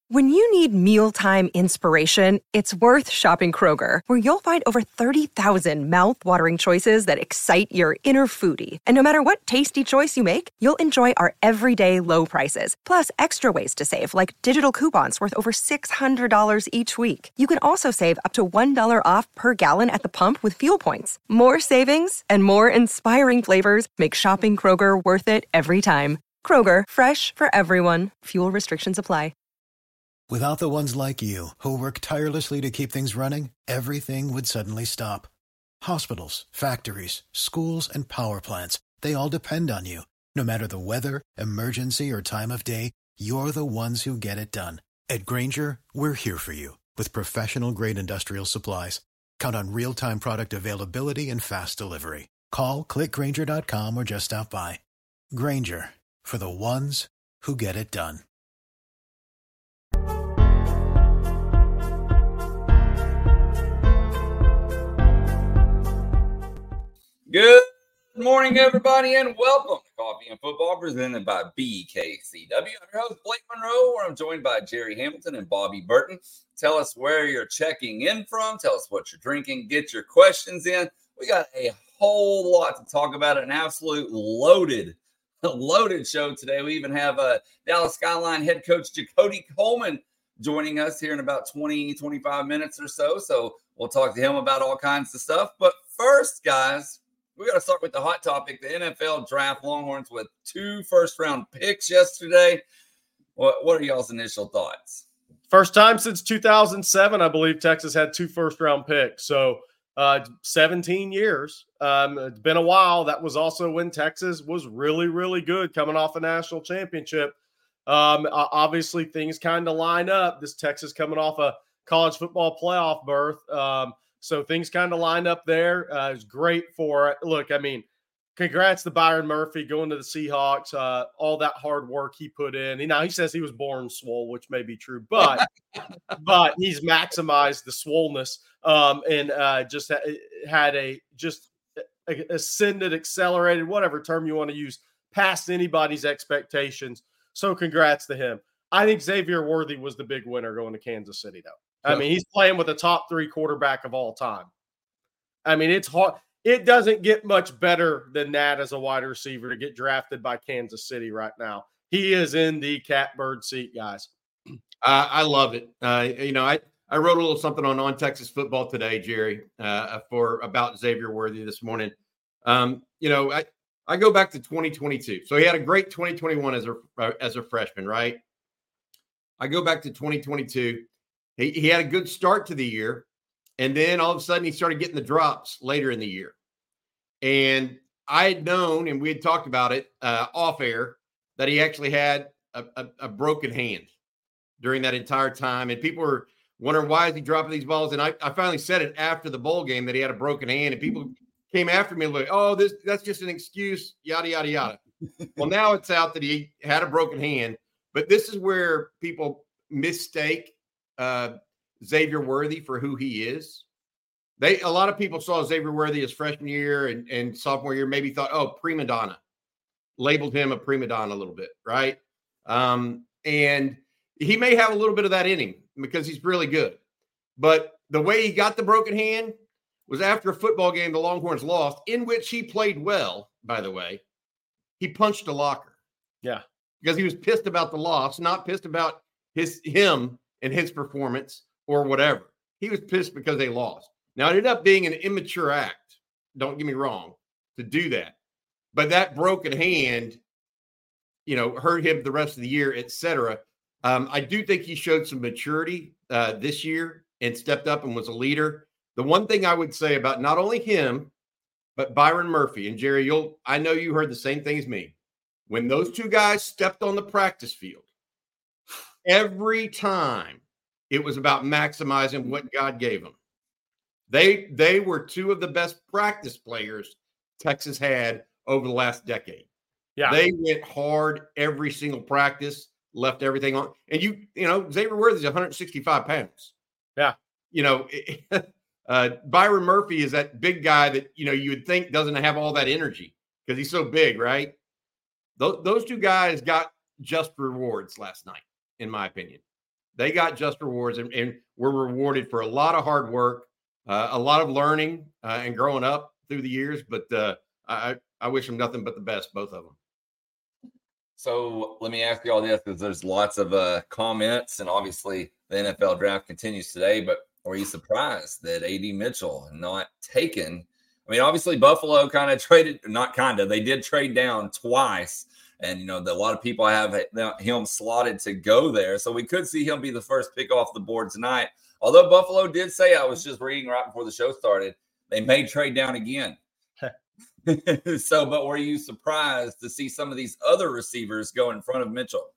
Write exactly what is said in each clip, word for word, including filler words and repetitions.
When you need mealtime inspiration, it's worth shopping Kroger, where you'll find over thirty thousand mouth-watering choices that excite your inner foodie. And no matter what tasty choice you make, you'll enjoy our everyday low prices, plus extra ways to save, like digital coupons worth over six hundred dollars each week. You can also save up to one dollar off per gallon at the pump with fuel points. More savings and more inspiring flavors make shopping Kroger worth it every time. Kroger, fresh for everyone. Fuel restrictions apply. Without the ones like you, who work tirelessly to keep things running, everything would suddenly stop. Hospitals, factories, schools, and power plants, they all depend on you. No matter the weather, emergency, or time of day, you're the ones who get it done. At Grainger, we're here for you with professional-grade industrial supplies. Count on real-time product availability and fast delivery. Call, click Grainger dot com, or just stop by. Grainger, for the ones who get it done. Good morning, everybody, and welcome to Coffee and Football, presented by B K C W. I'm your host, Blake Monroe, where I'm joined by Jerry Hamilton and Bobby Burton. Tell us where you're checking in from. Tell us what you're drinking. Get your questions in. We got a whole lot to talk about, an absolute loaded, loaded show today. We even have uh, Dallas Skyline head coach Jacody Coleman joining us here in about twenty, twenty-five minutes or so. So we'll talk to him about all kinds of stuff. But first, guys, we got to start with the hot topic, the N F L draft. Longhorns with two first-round picks yesterday. What, what are y'all's initial thoughts? First time since two thousand seven, I believe Texas had two first-round picks. So uh, seventeen years. Um, it's been a while. That was also when Texas was really, really good coming off a national championship. Um, obviously, things kind of line up. This Texas coming off a college football playoff berth. Um, So things kind of line up there. Uh, it's great for – look, I mean, congrats to Byron Murphy going to the Seahawks, uh, all that hard work he put in. You know, he says he was born swole, which may be true, but but he's maximized the swollenness um, and uh, just ha- had a just ascended, accelerated, whatever term you want to use, past anybody's expectations. So congrats to him. I think Xavier Worthy was the big winner going to Kansas City, though. I mean, he's playing with a top three quarterback of all time. I mean, it's hard. It doesn't get much better than that as a wide receiver to get drafted by Kansas City right now. He is in the catbird seat, guys. Uh, I love it. Uh, you know, I, I wrote a little something on On Texas Football today, Jerry, uh, for about Xavier Worthy this morning. Um, you know, I, I go back to twenty twenty-two. So he had a great twenty twenty-one as a uh, as a freshman, right? I go back to twenty twenty-two. He, he had a good start to the year, and then all of a sudden he started getting the drops later in the year. And I had known, and we had talked about it uh, off air, that he actually had a, a, a broken hand during that entire time. And people were wondering, why is he dropping these balls? And I, I finally said it after the bowl game that he had a broken hand, and people came after me like, oh, this that's just an excuse, yada, yada, yada. Well, now it's out that he had a broken hand, but this is where people mistake Uh, Xavier Worthy for who he is. They a lot of people saw Xavier Worthy his freshman year and, and sophomore year, maybe thought, oh, prima donna, labeled him a prima donna a little bit, right? Um, and he may have a little bit of that in him because he's really good. But the way he got the broken hand was after a football game the Longhorns lost, in which he played well, by the way. He punched a locker. Yeah. Because he was pissed about the loss, not pissed about his him and his performance or whatever. He was pissed because they lost. Now, it ended up being an immature act, don't get me wrong, to do that. But that broken hand, you know, hurt him the rest of the year, et cetera. Um, I do think he showed some maturity uh, this year and stepped up and was a leader. The one thing I would say about not only him, but Byron Murphy, and Jerry, you'll I know you heard the same thing as me. When those two guys stepped on the practice field, every time it was about maximizing what God gave them. They they were two of the best practice players Texas had over the last decade. Yeah. They went hard every single practice, left everything on. And you, you know, Xavier Worthy is one hundred sixty-five pounds. Yeah. You know, uh, Byron Murphy is that big guy that, you know, you would think doesn't have all that energy because he's so big, right? Th- those two guys got just rewards last night, in my opinion. They got just rewards and, and were rewarded for a lot of hard work, uh, a lot of learning uh, and growing up through the years. But uh, I, I wish them nothing but the best, both of them. So let me ask you all this, because there's lots of uh, comments, and obviously the N F L draft continues today. But were you surprised that A D Mitchell not taken? I mean, obviously Buffalo kind of traded, not kind of, they did trade down twice. And, you know, the, a lot of people have him slotted to go there. So we could see him be the first pick off the board tonight. Although Buffalo did say, I was just reading right before the show started, they may trade down again. So, but were you surprised to see some of these other receivers go in front of Mitchell?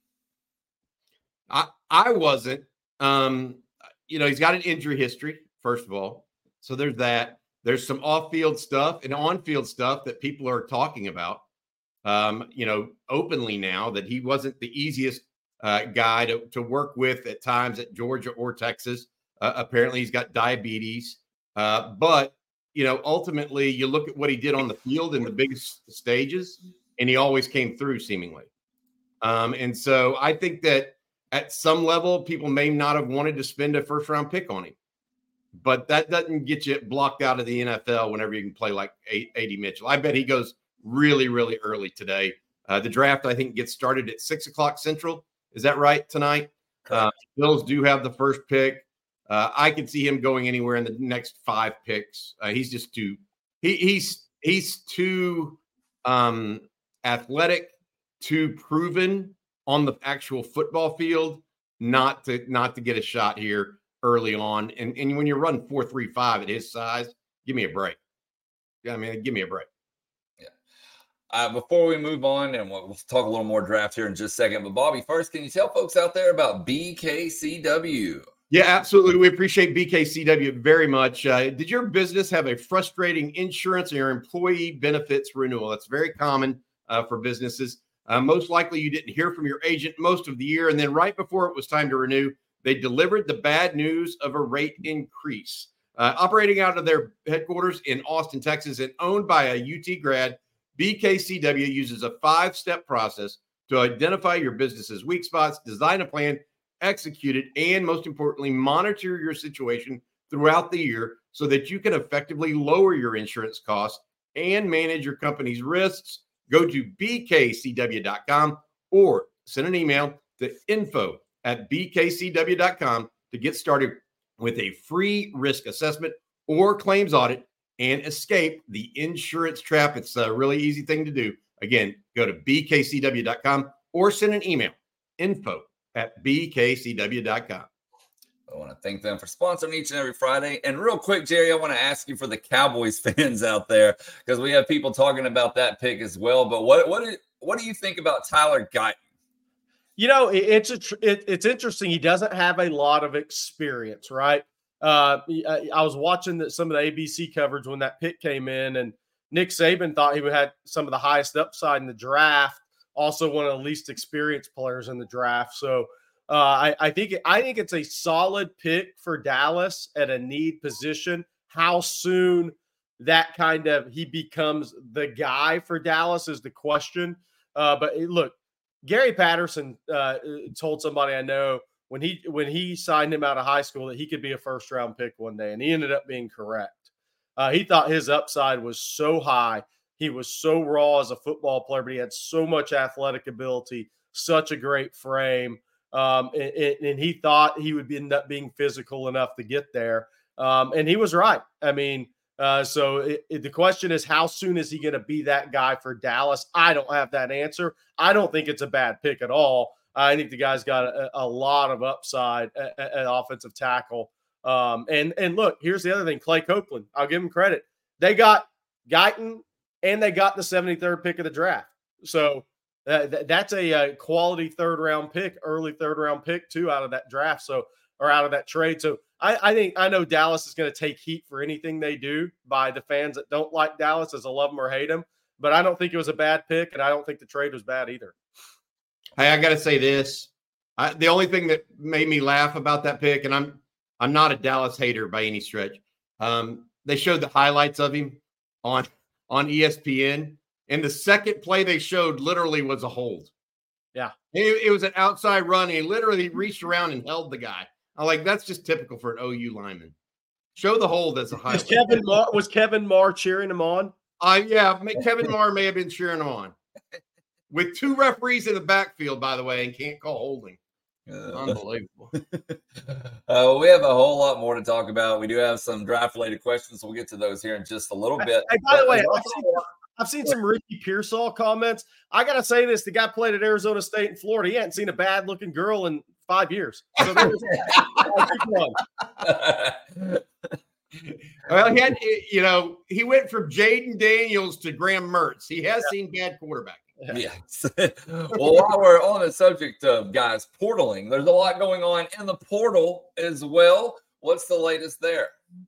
I, I wasn't. Um, you know, he's got an injury history, first of all. So there's that. There's some off-field stuff and on-field stuff that people are talking about. Um, you know, openly now, that he wasn't the easiest uh, guy to, to work with at times at Georgia or Texas. Uh, apparently he's got diabetes. Uh, but, you know, ultimately you look at what he did on the field in the biggest stages, and he always came through seemingly. Um, and so I think that at some level, people may not have wanted to spend a first round pick on him, but that doesn't get you blocked out of the N F L whenever you can play like A D Mitchell. I bet he goes really, really early today. Uh, the draft, I think, gets started at six o'clock Central. Is that right tonight? Uh, Bills do have the first pick. Uh, I could see him going anywhere in the next five picks. Uh, he's just too he, he's he's too um, athletic, too proven on the actual football field, not to not to get a shot here early on. And and when you run four three five at his size, give me a break. Yeah, I mean, give me a break. Uh, before we move on, and we'll, we'll talk a little more draft here in just a second, but Bobby, first, can you tell folks out there about B K C W? Yeah, absolutely. We appreciate B K C W very much. Uh, did your business have a frustrating insurance or employee benefits renewal? That's very common uh, for businesses. Uh, most likely you didn't hear from your agent most of the year, and then right before it was time to renew, they delivered the bad news of a rate increase. Uh, operating out of their headquarters in Austin, Texas, and owned by a U T grad, B K C W uses a five-step process to identify your business's weak spots, design a plan, execute it, and most importantly, monitor your situation throughout the year so that you can effectively lower your insurance costs and manage your company's risks. Go to b k c w dot com or send an email to info at b k c w dot com to get started with a free risk assessment or claims audit and escape the insurance trap. It's a really easy thing to do. Again, go to b k c w dot com or send an email, info at b k c w dot com. I want to thank them for sponsoring each and every Friday. And real quick, Jerry, I want to ask you for the Cowboys fans out there, because we have people talking about that pick as well. But what what do, what do you think about Tyler Guyton? You know, it, it's a tr- it, it's interesting. He doesn't have a lot of experience, right? Uh, I, I was watching the, some of the A B C coverage when that pick came in, and Nick Saban thought he would have some of the highest upside in the draft. Also, one of the least experienced players in the draft. So, uh, I, I think I think it's a solid pick for Dallas at a need position. How soon that kind of he becomes the guy for Dallas is the question. Uh, but look, Gary Patterson uh, told somebody I know when he when he signed him out of high school that he could be a first round pick one day, and he ended up being correct. Uh, he thought his upside was so high. He was so raw as a football player, but he had so much athletic ability, such a great frame. Um, and, and he thought he would end up being physical enough to get there. Um, and he was right. I mean, uh, so it, it, the question is, how soon is he going to be that guy for Dallas? I don't have that answer. I don't think it's a bad pick at all. I think the guy's got a, a lot of upside at, at offensive tackle. Um, and, and look, here's the other thing, Clay Copeland, I'll give him credit. They got Guyton and they got the seventy-third pick of the draft. So uh, th- that's a, a quality third round pick, early third round pick too, out of that draft. So, or out of that trade. So I, I think, I know Dallas is going to take heat for anything they do by the fans that don't like Dallas, as I love them or hate them, but I don't think it was a bad pick. And I don't think the trade was bad either. Hey, I got to say this. I, the only thing that made me laugh about that pick, and I'm I'm not a Dallas hater by any stretch. Um, they showed the highlights of him on, on E S P N, and the second play they showed literally was a hold. Yeah. It, it was an outside run. He literally reached around and held the guy. I'm like, that's just typical for an O U lineman. Show the hold as a highlight. Was Kevin Marr, was Kevin Marr cheering him on? Uh, yeah, Kevin Marr may have been cheering him on. With two referees in the backfield, by the way, and can't call holding. Uh, Unbelievable. uh, we have a whole lot more to talk about. We do have some draft-related questions. So we'll get to those here in just a little bit. Hey, by the way, I've seen, I've seen some Ricky Pearsall comments. I got to say this. The guy played at Arizona State and Florida. He hadn't seen a bad-looking girl in five years. So well, he had, you know, he went from Jaden Daniels to Graham Mertz. He has yeah. seen bad quarterbacking. Yes. Well, while we're on the subject of guys portaling, there's a lot going on in the portal as well. What's the latest there?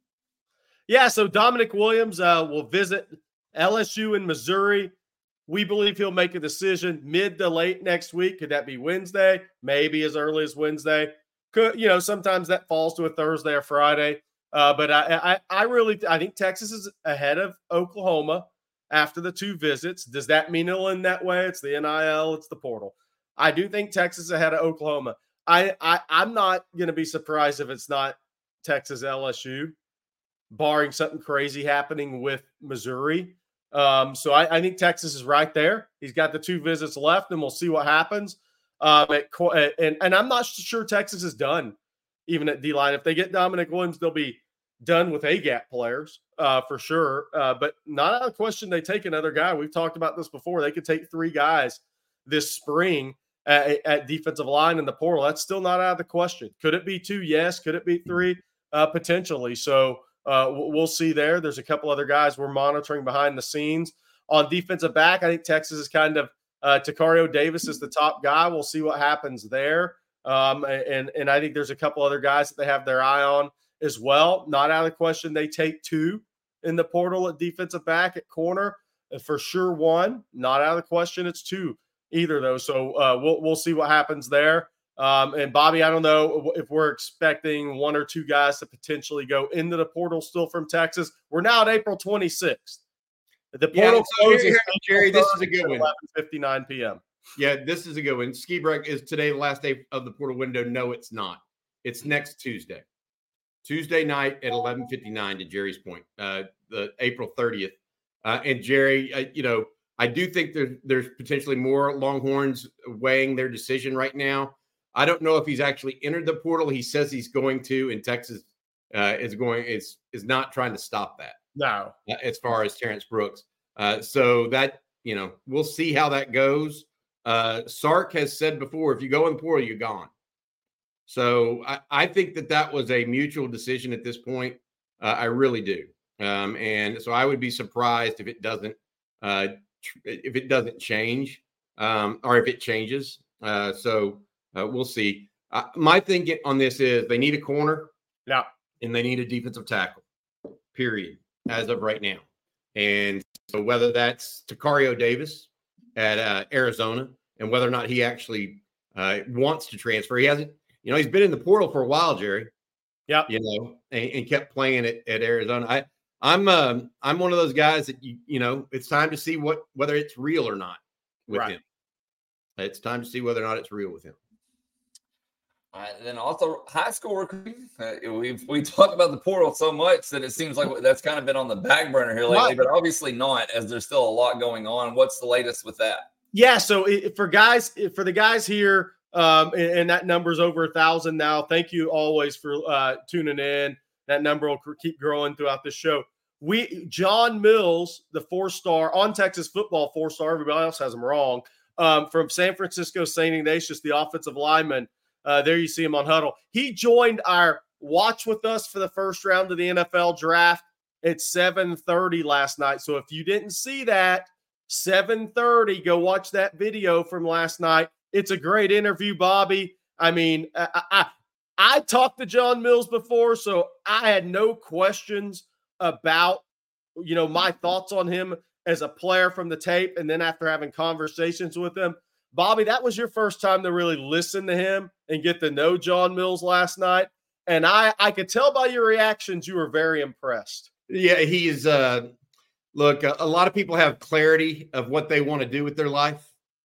Yeah, so Dominic Williams uh, will visit L S U in Missouri. We believe he'll make a decision mid to late next week. Could that be Wednesday? Maybe as early as Wednesday. Could, you know, sometimes that falls to a Thursday or Friday. Uh, but I, I, I really, I think Texas is ahead of Oklahoma after the two visits. Does that mean it'll end that way? It's the N I L, it's the portal. I do think Texas is ahead of Oklahoma. I, I I'm not going to be surprised if it's not Texas L S U, barring something crazy happening with Missouri. Um, so I, I think Texas is right there. He's got the two visits left, and we'll see what happens. Um, at, and and I'm not sure Texas is done, even at D-line. If they get Dominic Williams, they'll be done with A-gap players uh, for sure. Uh, but not out of question they take another guy. We've talked about this before. They could take three guys this spring at, at defensive line in the portal. That's still not out of the question. Could it be two? Yes. Could it be three? Uh, potentially. So uh, we'll see there. There's a couple other guys we're monitoring behind the scenes. On defensive back, I think Texas is kind of uh, Tacario Davis is the top guy. We'll see what happens there. Um, and, and I think there's a couple other guys that they have their eye on as well. Not out of the question they take two in the portal at defensive back, at corner. And for sure one. Not out of the question it's two either, though. So uh, we'll we'll see what happens there. Um, and, Bobby, I don't know if we're expecting one or two guys to potentially go into the portal still from Texas. We're now at April twenty-sixth. The portal yeah, so here, Jerry, this is a good one. eleven fifty-nine p.m. Yeah, this is a good one. Ski break is today the last day of the portal window. No, it's not. It's next Tuesday. Tuesday night at eleven fifty-nine, to Jerry's point, uh, the April thirtieth. Uh, and Jerry, uh, you know, I do think there's, there's potentially more Longhorns weighing their decision right now. I don't know if he's actually entered the portal. He says he's going to, and Texas uh, is going is is not trying to stop that. No, uh, as far as Terrence Brooks. Uh, so that, you know, we'll see how that goes. Uh, Sark has said before, if you go in the portal, you're gone. So I, I think that that was a mutual decision at this point. Uh, I really do. Um, and so I would be surprised if it doesn't, uh, tr- if it doesn't change, um, or if it changes. Uh, so uh, we'll see. Uh, my thing on this is they need a corner, yeah, and they need a defensive tackle. Period. As of right now, and so whether that's Tacario Davis at uh, Arizona, and whether or not he actually uh, wants to transfer, he hasn't. You know, he's been in the portal for a while, Jerry. Yeah, you know, and, and kept playing at, at Arizona. I, I'm, um, I'm one of those guys that you, you know, it's time to see what whether it's real or not with right. him. It's time to see whether or not it's real with him. Uh, then also high school recruiting. Uh, we we talk about the portal so much that it seems like that's kind of been on the back burner here lately, but obviously not, as there's still a lot going on. What's the latest with that? Yeah, so it, for guys, for the guys here. Um, and, and that number's over a thousand now. Thank you always for uh, tuning in. That number will keep growing throughout the show. We John Mills, the four-star on Texas football, four-star. Everybody else has him wrong. Um, from San Francisco Saint Ignatius, the offensive lineman. Uh, there you see him on Huddle. He joined our watch with us for the first round of the N F L draft at seven thirty last night. So if you didn't see that, seven thirty, go watch that video from last night. It's a great interview, Bobby. I mean, I, I I talked to John Mills before, so I had no questions about, you know, my thoughts on him as a player from the tape. And then after having conversations with him, Bobby, that was your first time to really listen to him and get to know John Mills last night. And I, I could tell by your reactions, you were very impressed. Yeah, he is. Uh, look, a, a lot of people have clarity of what they want to do with their life.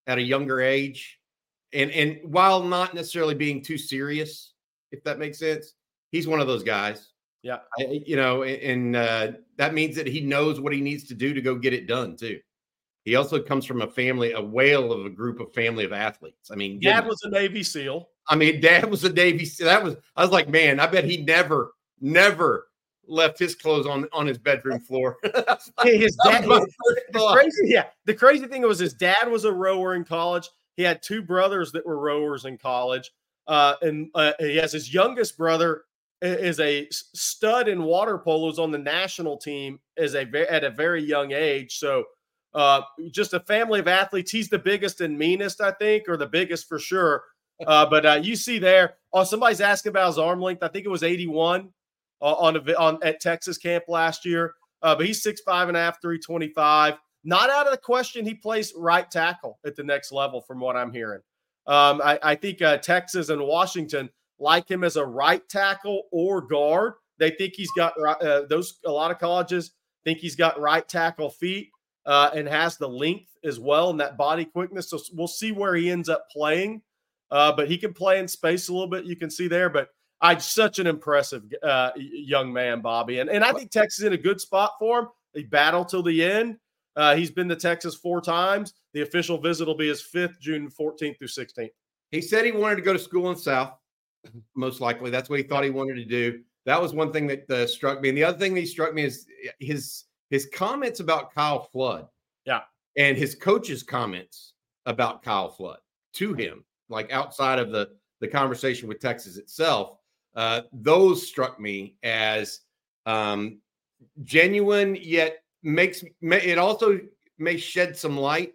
at a younger age. And, and while not necessarily being too serious, if that makes sense, he's one of those guys. Yeah. I, you know, and uh, that means that he knows what he needs to do to go get it done too. He also comes from a family, a whale of a group of family of athletes. I mean, Dad was a Navy SEAL. I mean, Dad was a Navy SEAL. That was, I was like, man, I bet he never, never left his clothes on, on his bedroom floor. his dad, was, the crazy, yeah. The crazy thing was his dad was a rower in college. He had two brothers that were rowers in college. Uh, and uh, he has his youngest brother is a stud in water polos on the national team as a at a very young age. So uh, just a family of athletes. He's the biggest and meanest, I think, or the biggest for sure. Uh, but uh, you see there, oh, somebody's asking about his arm length. I think it was eighty-one uh, on a, on at Texas camp last year. Uh, but he's six five and a half, three twenty-five. Not out of the question he plays right tackle at the next level from what I'm hearing. Um, I, I think uh, Texas and Washington like him as a right tackle or guard. They think he's got uh, those. A lot of colleges think he's got right tackle feet uh, and has the length as well and that body quickness. So we'll see where he ends up playing. Uh, but he can play in space a little bit. You can see there. But I'm such an impressive uh, young man, Bobby. And, and I think Texas is in a good spot for him. They battle till the end. Uh, he's been to Texas four times. The official visit will be his fifth, June fourteenth through sixteenth. He said he wanted to go to school in South, most likely. That's what he thought he wanted to do. That was one thing that uh, struck me. And the other thing that struck me is his his comments about Kyle Flood. Yeah. And his coach's comments about Kyle Flood to him, like outside of the, the conversation with Texas itself. Uh, those struck me as um, genuine, yet makes it also may shed some light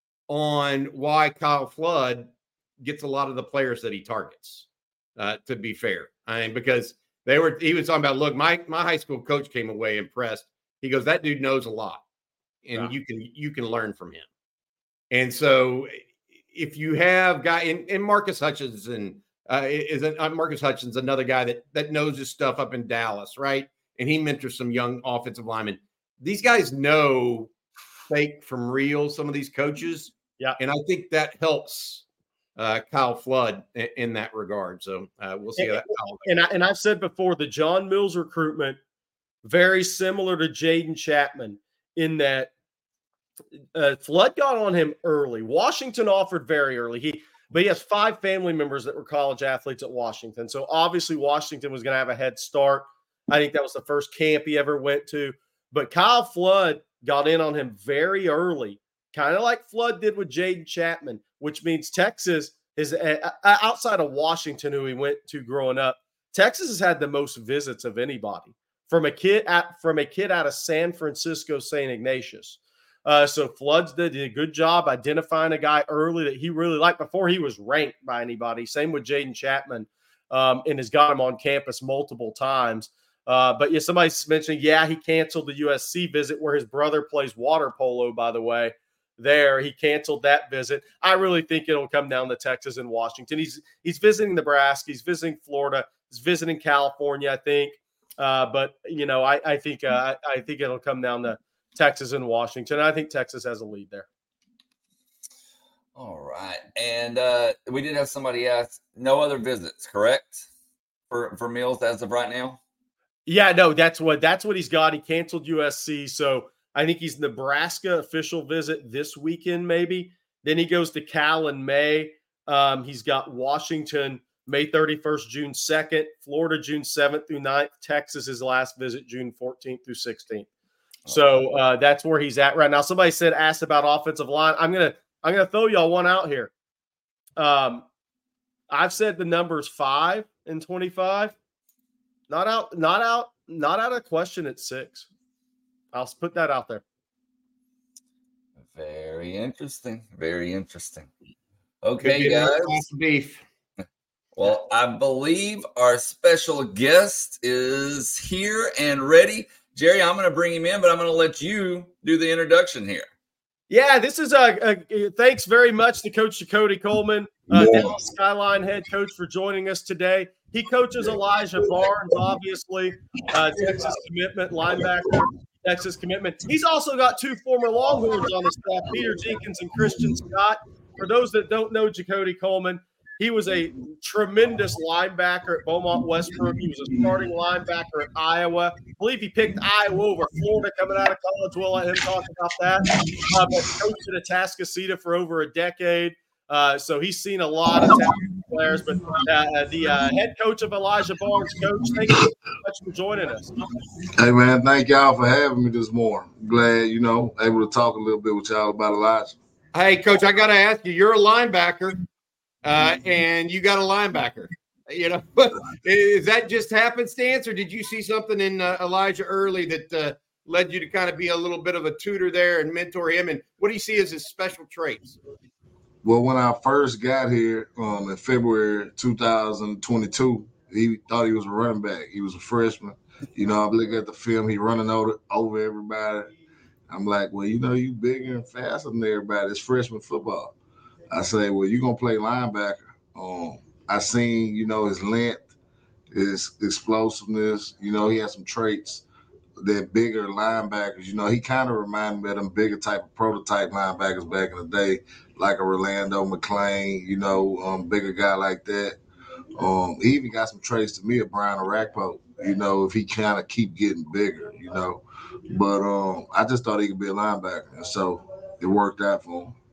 on why Kyle Flood gets a lot of the players that he targets. Uh, to be fair, I mean, because they were, he was talking about, look, my my high school coach came away impressed. He goes, that dude knows a lot, and yeah. you can you can learn from him. And so, if you have guy and, and Marcus Hutchinson uh, is an, uh, Marcus Hutchinson, another guy that that knows his stuff up in Dallas, right? And he mentors some young offensive linemen. These guys know fake from real, some of these coaches. Yeah. And I think that helps uh, Kyle Flood in, in that regard. So uh, we'll see and, how that and, I, and I've said before, the John Mills recruitment, very similar to Jaden Chapman in that uh, Flood got on him early. Washington offered very early. He, but he has five family members that were college athletes at Washington. So obviously Washington was going to have a head start. I think that was the first camp he ever went to. But Kyle Flood got in on him very early, kind of like Flood did with Jaden Chapman, which means Texas is uh, outside of Washington, who he went to growing up. Texas has had the most visits of anybody from a kid at, from a kid out of San Francisco, Saint Ignatius. Uh, so Flood did a good job identifying a guy early that he really liked before he was ranked by anybody. Same with Jaden Chapman, um, and has got him on campus multiple times. Uh, but yeah, somebody's mentioning, yeah, he canceled the U S C visit where his brother plays water polo, by the way. There, he canceled that visit. I really think it'll come down to Texas and Washington. He's he's visiting Nebraska. He's visiting Florida. He's visiting California, I think. Uh, but, you know, I, I think uh, I think it'll come down to Texas and Washington. I think Texas has a lead there. All right. And uh, we did have somebody ask, no other visits, correct, for, for Mills as of right now? Yeah, no, that's what that's what he's got. He canceled U S C, so I think he's Nebraska official visit this weekend, maybe. Then he goes to Cal in May. Um, he's got Washington May thirty-first, June second, Florida June seventh through ninth, Texas his last visit June fourteenth through sixteenth. So uh, that's where he's at right now. Somebody said asked about offensive line. I'm gonna I'm gonna throw y'all one out here. Um, I've said the numbers five and twenty-five. Not out, not out, not out of question at six. I'll put that out there. Very interesting. Very interesting. Okay, guys. Beef. Well, I believe our special guest is here and ready. Jerry, I'm going to bring him in, but I'm going to let you do the introduction here. Yeah, this is a, a thanks very much to Coach Cody Coleman, uh, Dallas Skyline head coach, for joining us today. He coaches Elijah Barnes, obviously, uh, Texas commitment linebacker, Texas commitment. He's also got two former Longhorns on his staff, Peter Jenkins and Christian Scott. for those that don't know Jacody Coleman, he was a tremendous linebacker at Beaumont Westbrook. He was a starting linebacker at Iowa. I believe he picked Iowa over Florida coming out of college. We'll let him talk about that. Uh, but coached at Atascocita for over a decade. Uh, so he's seen a lot of talented players. But uh, the uh, head coach of Elijah Barnes, Coach, thank you so much for joining us. Hey, man, thank y'all for having me this morning. Glad, you know, able to talk a little bit with y'all about Elijah. Hey, Coach, I got to ask you, you're a linebacker. Uh, and you got a linebacker, you know, is that just happenstance, or did you see something in uh, Elijah early that uh, led you to kind of be a little bit of a tutor there and mentor him? And what do you see as his special traits? Well, when I first got here um, in February two thousand twenty-two, he thought he was a running back. He was a freshman. You know, I'm looking at the film, he running over, over everybody. I'm like, well, you know, you bigger and faster than everybody. It's freshman football. I say, well, you're going to play linebacker. Um, I seen, you know, his length, his explosiveness. You know, he has some traits that bigger linebackers, you know, he kind of reminded me of them bigger type of prototype linebackers back in the day, like a Rolando McClain, you know, um, bigger guy like that. Um, he even got some traits to me of Brian Orakpo, you know, if he kind of keep getting bigger, you know. But um, I just thought he could be a linebacker, and so it worked out for him.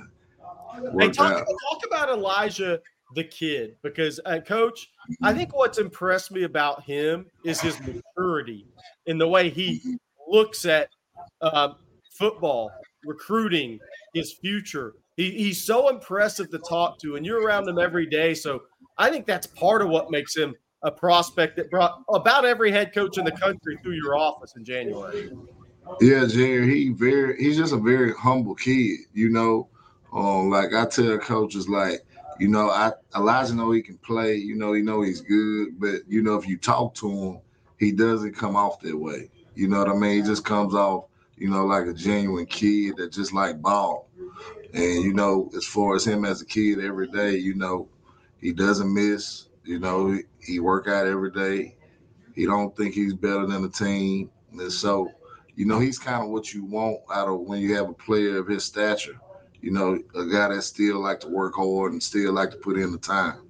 Hey, talk, talk about Elijah the kid, because uh, Coach, I think what's impressed me about him is his maturity in the way he looks at uh, football, recruiting, his future. He, he's so impressive to talk to, and you're around him every day. So I think that's part of what makes him a prospect that brought about every head coach in the country through your office in January. Yeah, Jerry, he very he's just a very humble kid, you know. Um, like I tell coaches, like, you know, I Elijah know he can play, you know, he know he's good, but you know, if you talk to him, he doesn't come off that way. You know what I mean? He just comes off, you know, like a genuine kid that just like ball. And, you know, as far as him as a kid every day, you know, he doesn't miss, you know, he, he work out every day. He don't think he's better than the team. And so, you know, he's kind of what you want out of when you have a player of his stature. You know, a guy that still like to work hard and still like to put in the time.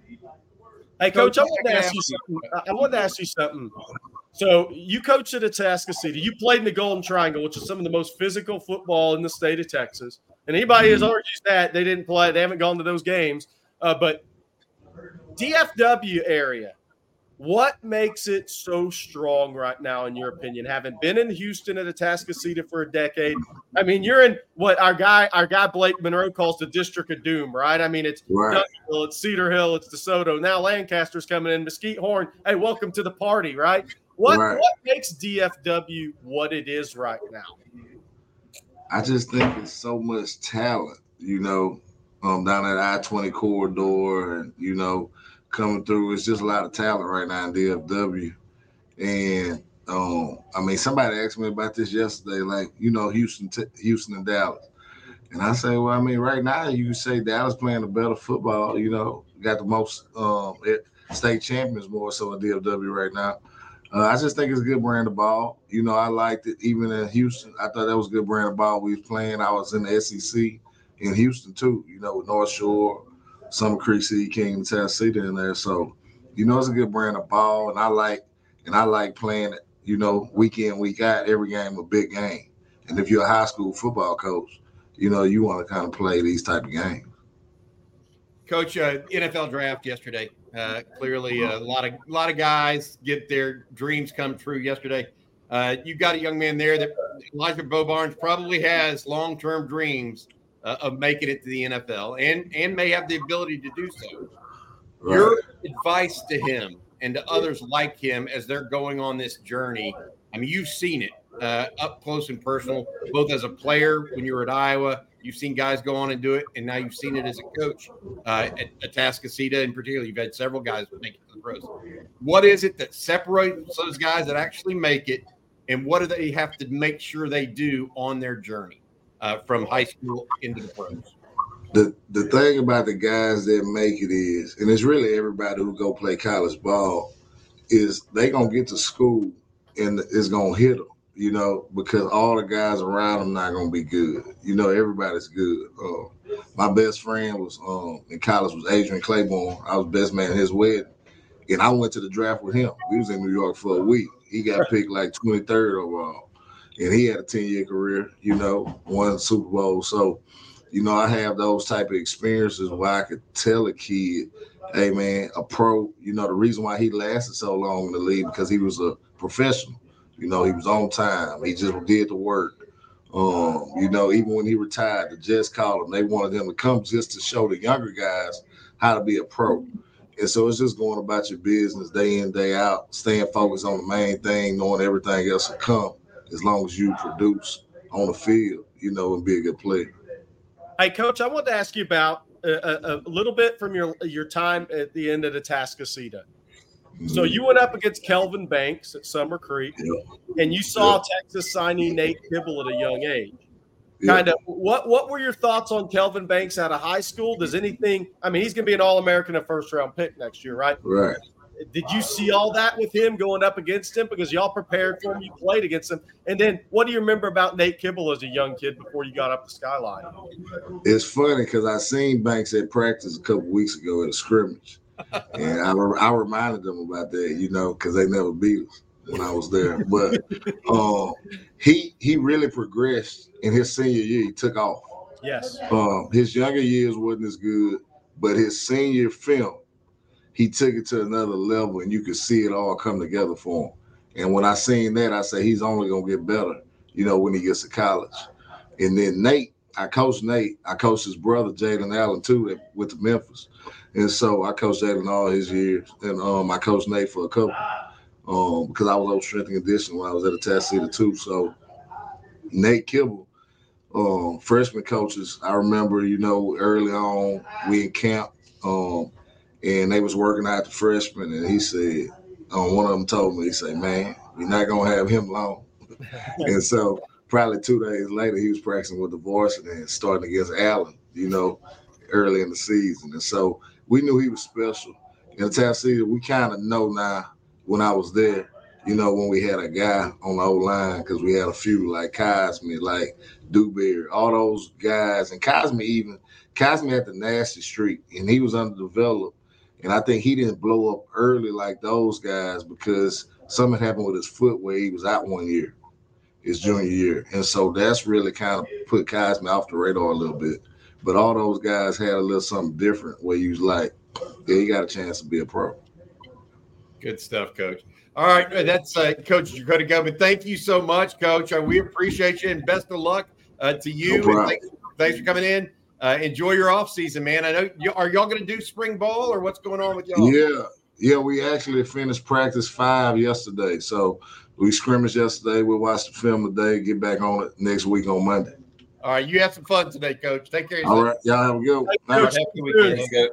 Hey, Coach, I want to ask you something. I want to ask you something. So you coached at Atascocita. You played in the Golden Triangle, which is some of the most physical football in the state of Texas. And anybody who's argues that, they didn't play, they haven't gone to those games. Uh, but D F W area, what makes it so strong right now, in your opinion? Having been in Houston at Atascocita for a decade, I mean, you're in what our guy, our guy Blake Monroe calls the District of Doom, right? I mean, it's right. Duncanville, it's Cedar Hill, it's DeSoto. Now Lancaster's coming in, Mesquite Horn. Hey, welcome to the party, right? What right. what makes D F W what it is right now? I just think it's so much talent, you know, um, down that I twenty corridor, and you know, coming through. It's just a lot of talent right now in D F W. And, um, I mean, somebody asked me about this yesterday, like, you know, Houston t- Houston and Dallas. And I say, well, I mean, right now you can say Dallas playing the better football, you know, got the most um, state champions more so in D F W right now. Uh, I just think it's a good brand of ball. You know, I liked it even in Houston. I thought that was a good brand of ball we was playing. I was in the S E C in Houston too, you know, with North Shore, Summer Creek City King, Atascocita in there. So, you know, it's a good brand of ball, and I like and I like playing it, you know, week in, week out, every game a big game. And if you're a high school football coach, you know, you want to kind of play these type of games. Coach, uh, N F L draft yesterday. Uh, clearly, a lot of a lot of guys get their dreams come true yesterday. Uh, you got a young man there that Elijah Barnes probably has long-term dreams uh, of making it to the N F L, and and may have the ability to do so. Right. Your advice to him and to others like him as they're going on this journey. I mean, you've seen it uh, up close and personal, both as a player when you were at Iowa. You've seen guys go on and do it, and now you've seen it as a coach uh, at Atascocita in particular. You've had several guys make it to the pros. What is it that separates those guys that actually make it, and what do they have to make sure they do on their journey uh, from high school into the pros? The the thing about the guys that make it is, and it's really everybody who go play college ball, is they going to get to school and it's going to hit them. you know, because all the guys around him not gonna be good. You know, everybody's good. Uh, my best friend was um, in college was Adrian Claiborne. I was best man at his wedding, and I went to the draft with him. We was in New York for a week. He got picked like twenty-third overall, and he had a ten-year career. You know, won Super Bowl. So, you know, I have those type of experiences where I could tell a kid, hey man, a pro. You know, the reason why he lasted so long in the league because he was a professional. You know, he was on time. He just did the work. Um, you know, even when he retired, the Jets called him. They wanted him to come just to show the younger guys how to be a pro. And so it's just going about your business day in, day out, staying focused on the main thing, knowing everything else will come as long as you produce on the field, you know, and be a good player. Hey, Coach, I wanted to ask you about a, a little bit from your your time at the end of the Atascocita. So you went up against Kelvin Banks at Summer Creek, yeah. and you saw yeah. Texas signing Nate Kibble at a young age. Yeah. Kind of, what what were your thoughts on Kelvin Banks out of high school? Does anything? I mean, he's going to be an All-American, a first-round pick next year, right? Right. Did you see all that with him going up against him because y'all prepared for him, you played against him, and then what do you remember about Nate Kibble as a young kid before you got up the skyline? It's funny because I seen Banks at practice a couple weeks ago at a scrimmage. And I, I reminded them about that, you know, because they never beat us when I was there. But um, he he really progressed in his senior year. He took off. Yes. Um, his younger years wasn't as good, but his senior film, he took it to another level, and you could see it all come together for him. And when I seen that, I said he's only gonna get better, you know, when he gets to college. And then Nate, I coached Nate. I coached his brother Jalen Allen too with the Memphis. And so I coached Jalen all his years, and um, I coached Nate for a couple um, because I was on strength and conditioning when I was at Atascocita too. So Nate Kibble, um, freshman coaches, I remember, you know, early on we in camp, um, and they was working out the freshmen, and he said, um, one of them told me, he said, man, we're not gonna have him long. And so probably two days later, he was practicing with the varsity and starting against Allen, you know, early in the season, and so. We knew he was special. In Atascocita, we kind of know now when I was there, you know, when we had a guy on the O-line, because we had a few like Cosme, like Dewberry, all those guys. And Cosme even, Cosme had the nasty streak, and he was underdeveloped. And I think he didn't blow up early like those guys because something happened with his foot where he was out one year, his junior year. And so that's really kind of put Cosme off the radar a little bit. But all those guys had a little something different where you was like, yeah, you got a chance to be a pro. Good stuff, Coach. All right, that's uh, Coach Dakota Gilman. Thank you so much, Coach. Uh, we appreciate you, and best of luck uh, to you. No and thanks, thanks for coming in. Uh, enjoy your off season, man. I know. You, are y'all going to do spring ball, or what's going on with y'all? Yeah, yeah. We actually finished practice five yesterday, so we scrimmaged yesterday. We'll watch the film today. Get back on it next week on Monday. All right, you have some fun today, Coach. Take care of yourself. All right, y'all have a good one. Right, happy weekend. Good.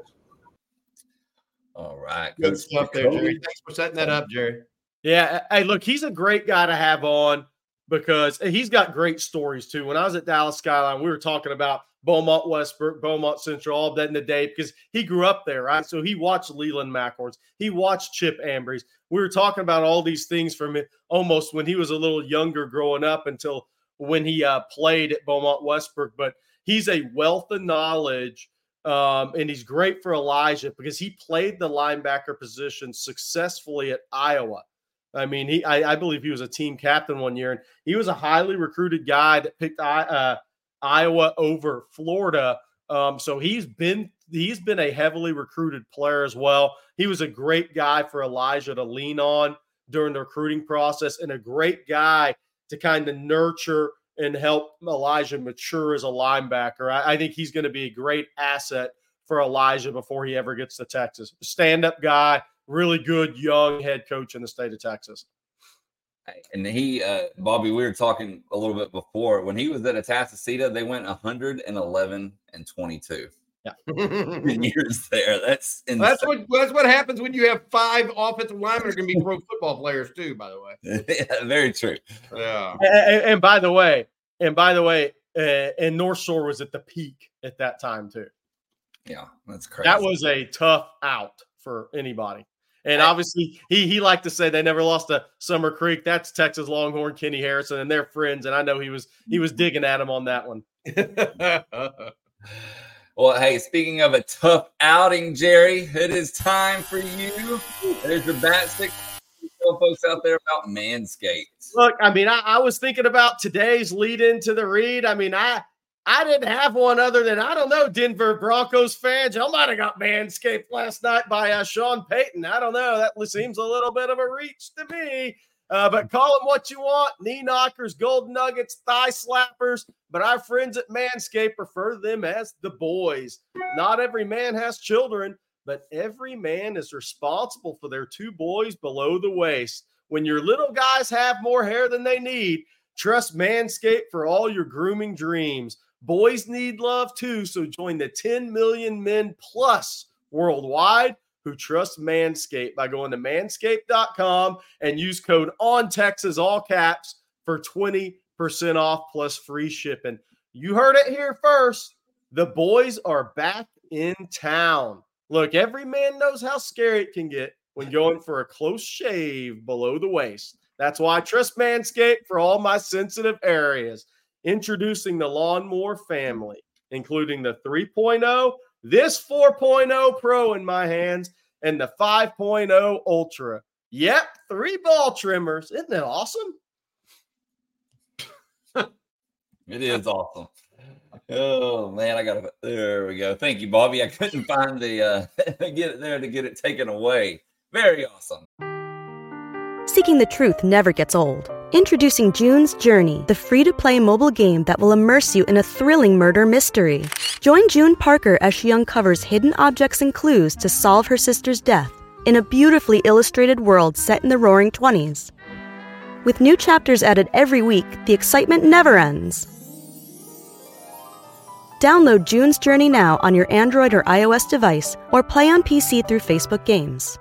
All right. Good stuff there, Jerry. Thanks for setting that up, Jerry. Yeah. Hey, look, he's a great guy to have on because he's got great stories, too. When I was at Dallas Skyline, we were talking about Beaumont Westbrook, Beaumont Central, all that in the day because he grew up there, right? So he watched Leland McElroy. He watched Chip Ambrose. We were talking about all these things from almost when he was a little younger growing up until when he uh, played at Beaumont Westbrook. But he's a wealth of knowledge, um, and he's great for Elijah because he played the linebacker position successfully at Iowa. I mean, he I, I believe he was a team captain one year, and he was a highly recruited guy that picked uh, Iowa over Florida. Um, so he's been he's been a heavily recruited player as well. He was a great guy for Elijah to lean on during the recruiting process, and a great guy to kind of nurture and help Elijah mature as a linebacker. I, I think he's going to be a great asset for Elijah before he ever gets to Texas. Stand-up guy, really good young head coach in the state of Texas. And he, uh, Bobby, we were talking a little bit before. When he was at Atascocita, they went one hundred eleven and twenty-two. Yeah, ten years there. That's insane. That's what that's what happens when you have five offensive linemen are going to be pro football players too. By the way, yeah, very true. Yeah. And, and by the way, and by the way, uh, and North Shore was at the peak at that time too. Yeah, that's crazy. That was a tough out for anybody. And obviously, he he liked to say they never lost to Summer Creek. That's Texas Longhorn Kenny Harrison, and they're friends. And I know he was he was digging at him on that one. Well, hey, speaking of a tough outing, Jerry, it is time for you. There's your bat stick. Tell folks out there about Manscaped. Look, I mean, I, I was thinking about today's lead into the read. I mean, I I didn't have one other than, I don't know, Denver Broncos fans. Y'all might have got Manscaped last night by uh, Sean Payton. I don't know. That seems a little bit of a reach to me. Uh, but call them what you want, knee knockers, gold nuggets, thigh slappers. But our friends at Manscaped refer to them as the boys. Not every man has children, but every man is responsible for their two boys below the waist. When your little guys have more hair than they need, trust Manscaped for all your grooming dreams. Boys need love too, so join the ten million men plus worldwide who trust Manscaped by going to manscaped dot com and use code ONTEXAS, all caps, for twenty percent off plus free shipping. You heard it here first. The boys are back in town. Look, every man knows how scary it can get when going for a close shave below the waist. That's why I trust Manscaped for all my sensitive areas. Introducing the Lawnmower family, including the three point oh, this four point oh Pro in my hands, and the five point oh Ultra. Yep, three ball trimmers. Isn't that awesome? It is awesome. Oh, man, I got to – there we go. Thank you, Bobby. I couldn't find the uh, – get it there to get it taken away. Very awesome. Seeking the truth never gets old. Introducing June's Journey, the free-to-play mobile game that will immerse you in a thrilling murder mystery. Join June Parker as she uncovers hidden objects and clues to solve her sister's death in a beautifully illustrated world set in the roaring twenties. With new chapters added every week, the excitement never ends. Download June's Journey now on your Android or iOS device or play on P C through Facebook Games.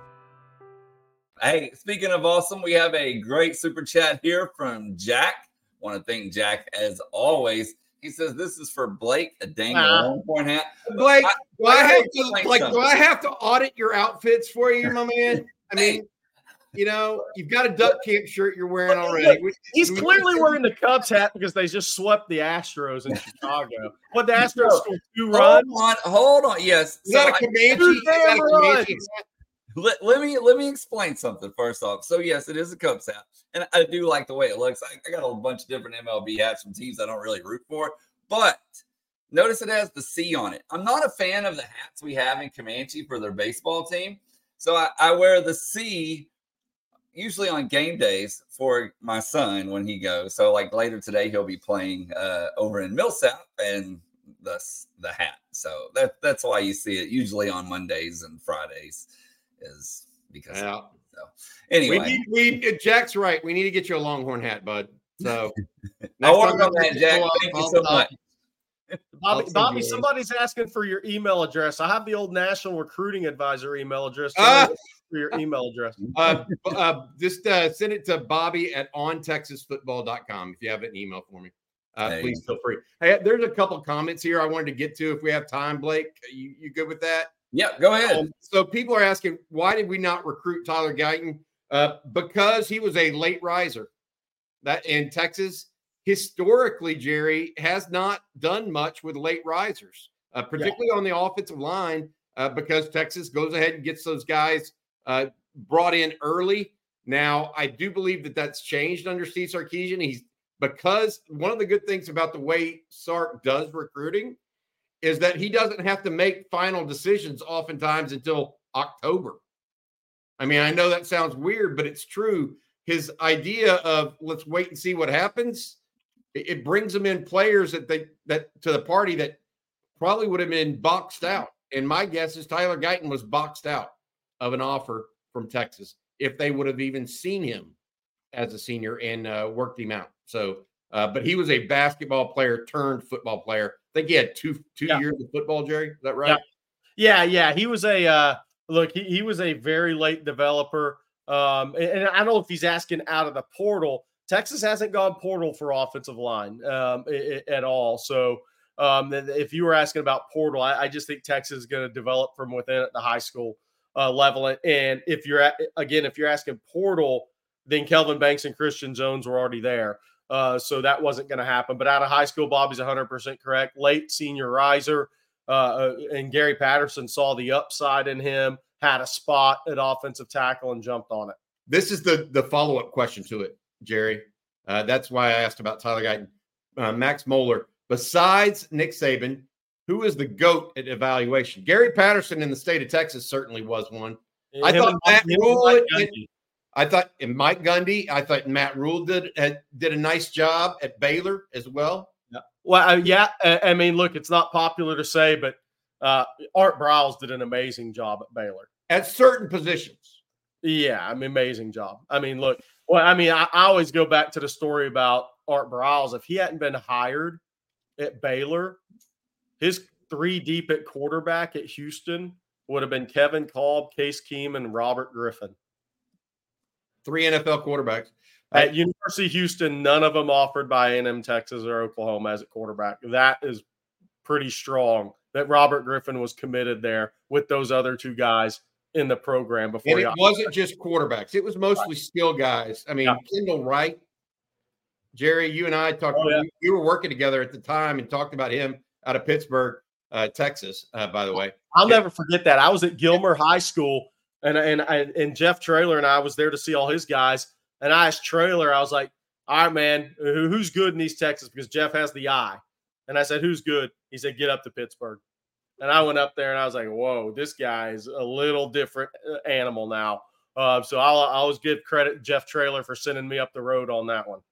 Hey, speaking of awesome, we have a great super chat here from Jack. Want to thank Jack as always. He says this is for Blake, a dang uh, Longhorn hat. Blake, I, do I, I have to like something. do I have to audit your outfits for you, my man? I mean, you know, you've got a duck camp shirt you're wearing already. He's clearly wearing the Cubs hat because they just swept the Astros in Chicago. What the Astros scored two runs? Hold on, hold on. Yes, you got a Comanche. Got a Comanche hat. Let, let me let me explain something first off. So yes, it is a Cubs hat, and I do like the way it looks. I, I got a bunch of different M L B hats from teams I don't really root for, but notice it has the C on it. I'm not a fan of the hats we have in Comanche for their baseball team, so I, I wear the C usually on game days for my son when he goes. So like later today, he'll be playing uh, over in Millsap, and thus the hat. So that that's why you see it usually on Mondays and Fridays. Is because yeah. of it. So anyway, we need we Jack's right. We need to get you a Longhorn hat, bud. So I want to that, Jack. Thank you so much. Bobby, Bobby, somebody's asking for your email address. I have the old National Recruiting Advisor email address. Uh, for your email address. Uh, uh, just uh, send it to Bobby at on texas football dot com if you have an email for me. Uh, hey. Please feel free. Hey, there's a couple comments here I wanted to get to if we have time, Blake. You, you good with that? Yeah, go ahead. Um, so people are asking, why did we not recruit Tyler Guyton? Uh, because he was a late riser. That in Texas, historically, Jerry has not done much with late risers, uh, particularly yeah. on the offensive line, uh, because Texas goes ahead and gets those guys uh, brought in early. Now, I do believe that that's changed under Steve Sarkisian. He's because one of the good things about the way Sark does recruiting is that he doesn't have to make final decisions oftentimes until October. I mean, I know that sounds weird, but it's true. His idea of let's wait and see what happens, it, it brings them in players that they that to the party that probably would have been boxed out. And my guess is Tyler Guyton was boxed out of an offer from Texas if they would have even seen him as a senior and uh, worked him out. So, uh, but he was a basketball player turned football player. I think he had two two yeah. years of football, Jerry. Is that right? Yeah, yeah. yeah. He was a uh, look. He, he was a very late developer, um, and, and I don't know if he's asking out of the portal. Texas hasn't gone portal for offensive line um, it, at all. So, um, if you were asking about portal, I, I just think Texas is going to develop from within at the high school uh, level. And if you're at, again, if you're asking portal, then Kelvin Banks and Christian Jones were already there. Uh, so that wasn't going to happen. But out of high school, Bobby's one hundred percent correct. Late senior riser, uh, and Gary Patterson saw the upside in him, had a spot at offensive tackle, and jumped on it. This is the, the follow-up question to it, Jerry. Uh, that's why I asked about Tyler Guyton. Uh, Max Moeller, besides Nick Saban, who is the GOAT at evaluation? Gary Patterson in the state of Texas certainly was one. Him I thought and, Matt Rule – I I thought and Mike Gundy. I thought Matt Rule did had, did a nice job at Baylor as well. Yeah. Well, uh, yeah. I, I mean, look, it's not popular to say, but uh, Art Briles did an amazing job at Baylor at certain positions. Yeah, I mean, amazing job. I mean, look. Well, I mean, I, I always go back to the story about Art Briles. If he hadn't been hired at Baylor, his three deep at quarterback at Houston would have been Kevin Kolb, Case Keenum, and Robert Griffin. Three N F L quarterbacks. At University of Houston, none of them offered by A and M, Texas, or Oklahoma as a quarterback. That is pretty strong that Robert Griffin was committed there with those other two guys in the program before. And it wasn't just quarterbacks. It was mostly skill guys. I mean, yeah. Kendall Wright, Jerry, you and I talked. Oh, yeah. We were working together at the time and talked about him out of Pittsburgh, uh, Texas, uh, by the way. I'll yeah. never forget that. I was at Gilmer High School. And and and Jeff Traylor and I was there to see all his guys. And I asked Traylor, I was like, all right, man, who's good in East Texas? Because Jeff has the eye. And I said, who's good? He said, get up to Pittsburgh. And I went up there and I was like, whoa, this guy is a little different animal now. Uh, so I'll, I'll always give credit to Jeff Traylor for sending me up the road on that one.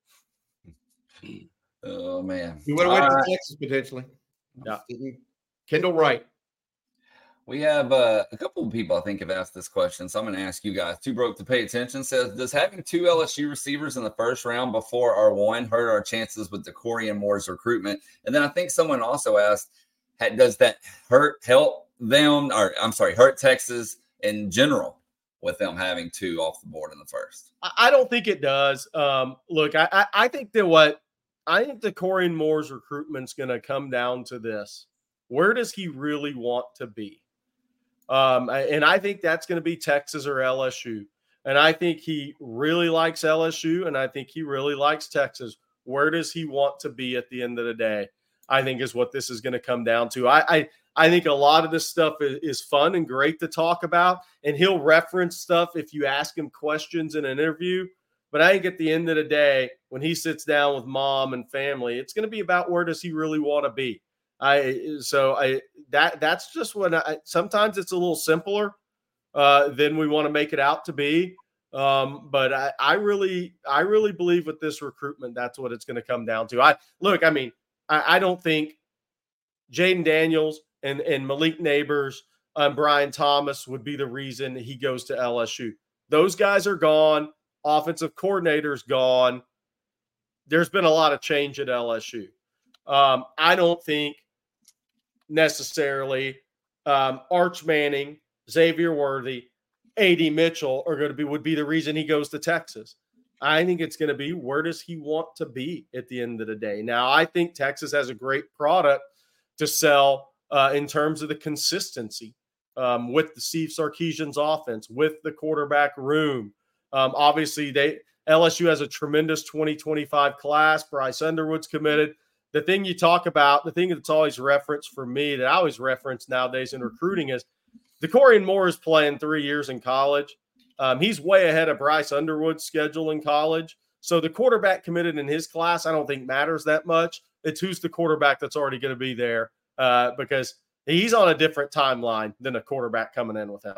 Oh, man. You would have went uh, to Texas potentially. Yeah. Kendall Wright. We have uh, a couple of people I think have asked this question, so I'm going to ask you guys. Two Broke to Pay Attention says, does having two L S U receivers in the first round before our one hurt our chances with DeCorian Moore's recruitment? And then I think someone also asked, does that hurt help them, or I'm sorry, hurt Texas in general with them having two off the board in the first? I don't think it does. Um, look, I, I, I think that what I think DeCorian Moore's recruitment's going to come down to this: where does he really want to be? Um, and I think that's going to be Texas or L S U. And I think he really likes L S U, and I think he really likes Texas. Where does he want to be at the end of the day? I think is what this is going to come down to. I I, I think a lot of this stuff is, is fun and great to talk about, and he'll reference stuff if you ask him questions in an interview. But I think at the end of the day, when he sits down with mom and family, it's going to be about where does he really want to be. I so I that that's just what I sometimes it's a little simpler uh, than we want to make it out to be. Um, but I, I really I really believe with this recruitment, that's what it's going to come down to. I look, I mean, I, I don't think Jaden Daniels and, and Malik Neighbors and Brian Thomas would be the reason he goes to L S U. Those guys are gone. Offensive coordinator's gone. There's been a lot of change at L S U. Um, I don't think necessarily um, Arch Manning, Xavier Worthy, A D Mitchell are going to be would be the reason he goes to Texas. I think it's going to be where does he want to be at the end of the day. Now, I think Texas has a great product to sell uh, in terms of the consistency um, with the Steve Sarkisian's offense, with the quarterback room. Um, obviously, they L S U has a tremendous twenty twenty-five class. Bryce Underwood's committed. The thing you talk about, the thing that's always referenced for me that I always reference nowadays in recruiting is DeCorian Moore is playing three years in college. Um, he's way ahead of Bryce Underwood's schedule in college. So the quarterback committed in his class, I don't think matters that much. It's who's the quarterback that's already going to be there uh, because he's on a different timeline than a quarterback coming in with him.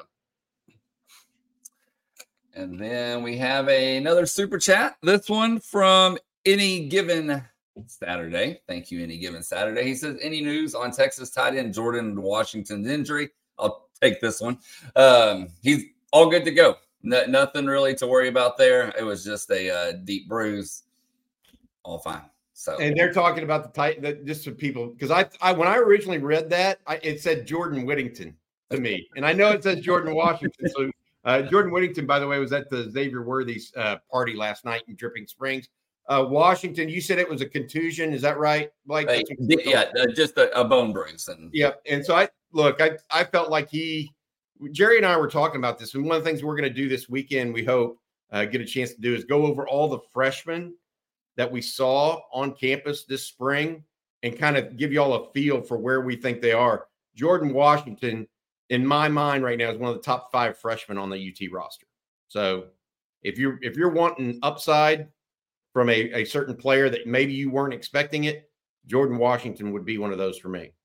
And then we have another super chat. This one from Any Given Saturday. Thank you, Any Given Saturday. He says, any news on Texas tight end Jordan Washington's injury? I'll take this one. Um, he's all good to go. No, nothing really to worry about there. It was just a uh, deep bruise. All fine. So, and they're talking about the tight, the, just for people, because I, I, when I originally read that, I, it said Jordan Whittington to me, and I know it says Jordan Washington. So, uh, Jordan Whittington, by the way, was at the Xavier Worthy's uh, party last night in Dripping Springs. Uh, Washington, you said it was a contusion. Is that right? Like, uh, yeah, uh, just a, a bone bruise. And yeah. And so I look, I, I felt like he Jerry and I were talking about this, and one of the things we're going to do this weekend, we hope uh, get a chance to do, is go over all the freshmen that we saw on campus this spring and kind of give you all a feel for where we think they are. Jordan Washington, in my mind right now, is one of the top five freshmen on the U T roster. So if you're if you're wanting upside from a, a certain player that maybe you weren't expecting it, Jordan Washington would be one of those for me.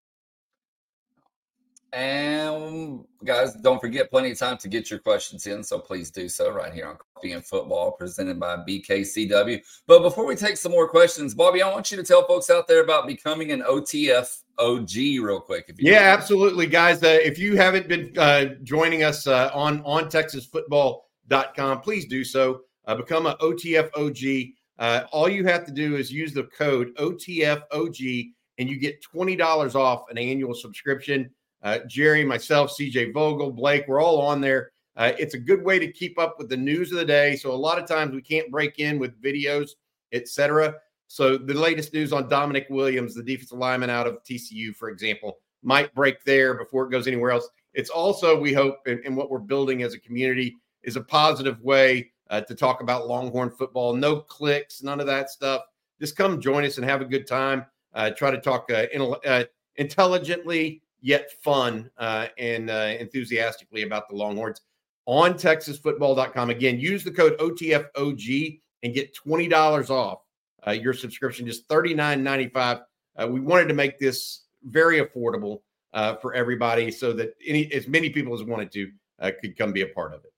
And guys, don't forget, plenty of time to get your questions in, so please do so right here on Coffee and Football, presented by B K C W. But before we take some more questions, Bobby, I want you to tell folks out there about becoming an O T F O G real quick. If you yeah, absolutely, guys. Uh, if you haven't been uh, joining us uh, on, on texas football dot com, please do so. Uh, become an O T F O G. Uh, all you have to do is use the code O T F O G, and you get twenty dollars off an annual subscription. Uh, Jerry, myself, C J Vogel, Blake, we're all on there. Uh, it's a good way to keep up with the news of the day. So a lot of times we can't break in with videos, et cetera. So the latest news on Dominic Williams, the defensive lineman out of T C U, for example, might break there before it goes anywhere else. It's also, we hope, and, and what we're building as a community is a positive way uh, to talk about Longhorn football. No clicks, none of that stuff. Just come join us and have a good time. Uh, try to talk uh, in, uh, intelligently, yet fun uh, and uh, enthusiastically about the Longhorns on texas football dot com. Again, use the code O T F O G and get twenty dollars off uh, your subscription, just thirty-nine ninety-five. Uh, we wanted to make this very affordable uh, for everybody so that any as many people as wanted to uh, could come be a part of it.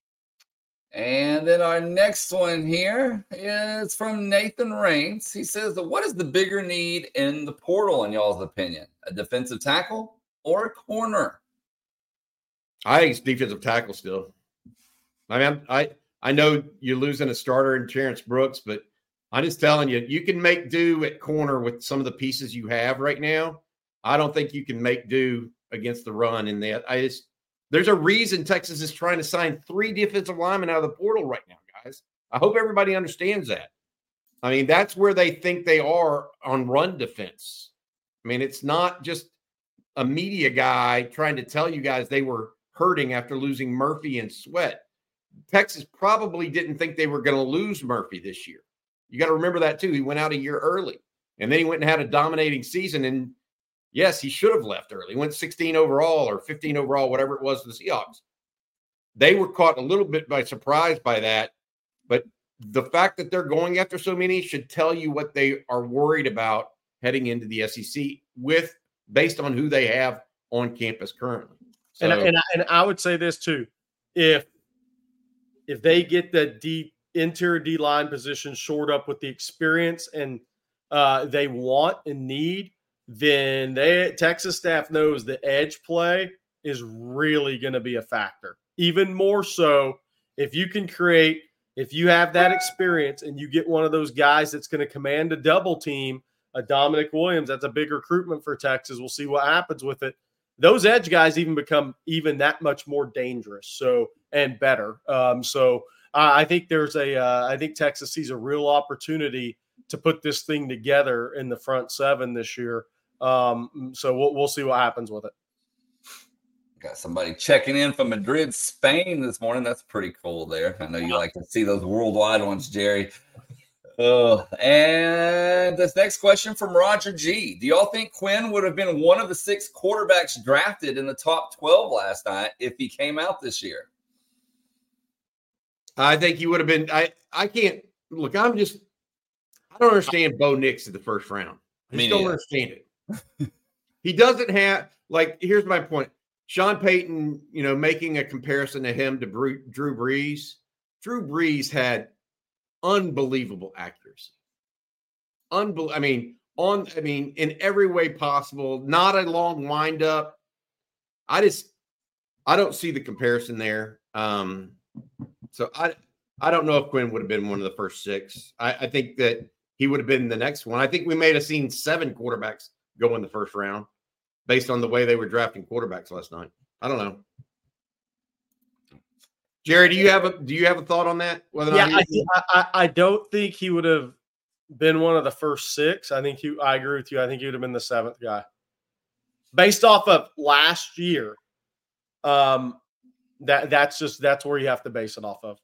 And then our next one here is from Nathan Raines. He says, what is the bigger need in the portal, in y'all's opinion? A defensive tackle or a corner? I think it's defensive tackle still. I mean, I I know you're losing a starter in Terrence Brooks, but I'm just telling you, you can make do at corner with some of the pieces you have right now. I don't think you can make do against the run in that. I just There's a reason Texas is trying to sign three defensive linemen out of the portal right now, guys. I hope everybody understands that. I mean, that's where they think they are on run defense. I mean, it's not just a media guy trying to tell you guys they were hurting after losing Murphy and Sweat. Texas probably didn't think they were going to lose Murphy this year. You got to remember that too. He went out a year early, and then he went and had a dominating season. And yes, he should have left early. He went sixteen overall or fifteen overall, whatever it was for the Seahawks. They were caught a little bit by surprise by that. But the fact that they're going after so many should tell you what they are worried about heading into the S E C with based on who they have on campus currently. So, and, and, and I would say this too. If if they get the D interior D line position shored up with the experience and uh, they want and need, then they Texas staff knows the edge play is really going to be a factor. Even more so if you can create, if you have that experience and you get one of those guys that's going to command a double team, a Dominic Williams, that's a big recruitment for Texas. We'll see what happens with it. Those edge guys even become even that much more dangerous. So, and better. Um, so uh, I think there's a, uh, I think Texas sees a real opportunity to put this thing together in the front seven this year. Um, so we'll, we'll see what happens with it. Got somebody checking in from Madrid, Spain this morning. That's pretty cool there. I know you like to see those worldwide ones, Jerry. Oh, and this next question from Roger G. Do y'all think Quinn would have been one of the six quarterbacks drafted in the top twelve last night if he came out this year? I think he would have been. I, I can't look. I'm just, I don't understand Bo Nix in the first round. I just don't understand it. He doesn't have, like, here's my point. Sean Payton, you know, making a comparison to him to Drew Brees. Drew Brees had unbelievable accuracy. Unbel- I mean, on, I mean, in every way possible, not a long windup. I just, I don't see the comparison there. Um, so I, I don't know if Quinn would have been one of the first six. I, I think that he would have been the next one. I think we may have seen seven quarterbacks go in the first round based on the way they were drafting quarterbacks last night. I don't know. Jerry, do you have a do you have a thought on that? Whether yeah, I, I, I don't think he would have been one of the first six. I think he. I agree with you. I think he would have been the seventh guy, based off of last year. Um, that that's just that's where you have to base it off of.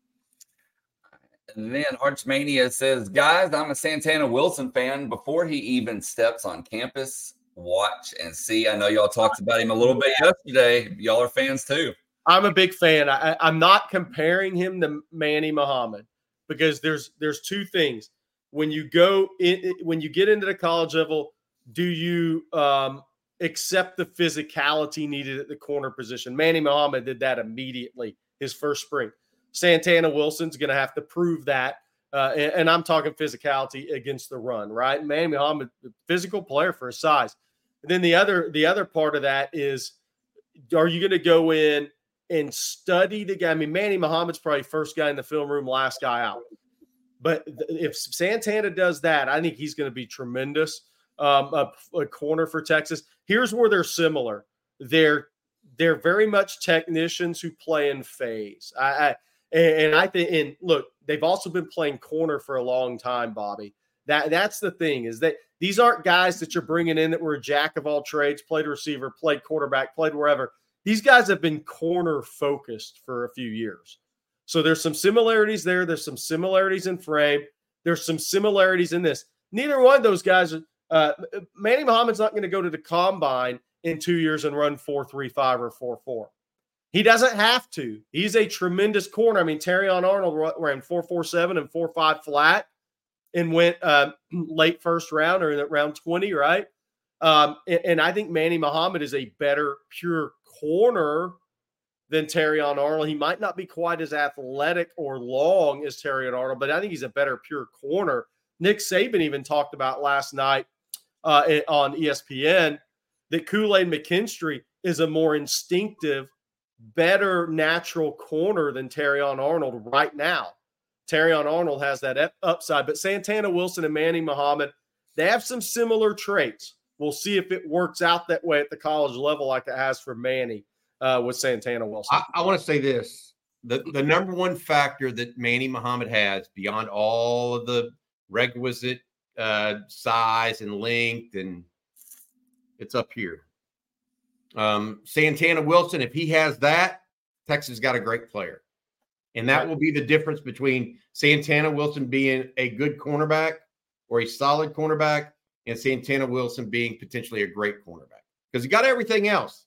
And then Archmania says, guys, I'm a Santana Wilson fan. Before he even steps on campus, watch and see. I know y'all talked about him a little bit yesterday. Y'all are fans too. I'm a big fan. I, I'm not comparing him to Manny Muhammad because there's there's two things. When you go in, when you get into the college level, do you um, accept the physicality needed at the corner position? Manny Muhammad did that immediately his first spring. Santana Wilson's going to have to prove that, uh, and, and I'm talking physicality against the run, right? Manny Muhammad, physical player for his size. And then the other the other part of that is, are you going to go in and study the guy? I mean, Manny Muhammad's probably first guy in the film room, last guy out. But if Santana does that, I think he's going to be tremendous. Um, a, a corner for Texas. Here's where they're similar. They're they're very much technicians who play in phase. I, I and I think, and look, they've also been playing corner for a long time, Bobby. That that's the thing, is that these aren't guys that you're bringing in that were a jack of all trades, played receiver, played quarterback, played wherever. These guys have been corner focused for a few years. So there's some similarities there. There's some similarities in frame. There's some similarities in this. Neither one of those guys, uh, Manny Muhammad's not going to go to the combine in two years and run four three five or four four. He doesn't have to. He's a tremendous corner. I mean, Terrion Arnold ran four four seven and four five flat and went uh, late first round or in round twenty, right? Um, and, and I think Manny Muhammad is a better pure corner than Terrion Arnold. He might not be quite as athletic or long as Terrion Arnold, but I think he's a better pure corner. Nick Saban even talked about last night uh, on E S P N that Kool-Aid McKinstry is a more instinctive, better natural corner than Terrion Arnold right now. Terrion Arnold has that upside, but Santana Wilson and Manny Muhammad, they have some similar traits. We'll see if it works out that way at the college level like it has for Manny uh, with Santana Wilson. I, I want to say this. The, the number one factor that Manny Muhammad has beyond all of the requisite uh, size and length, and it's up here. Um, Santana Wilson, if he has that, Texas got a great player. And that will be the difference between Santana Wilson being a good cornerback or a solid cornerback and Santana Wilson being potentially a great cornerback. Because he got everything else.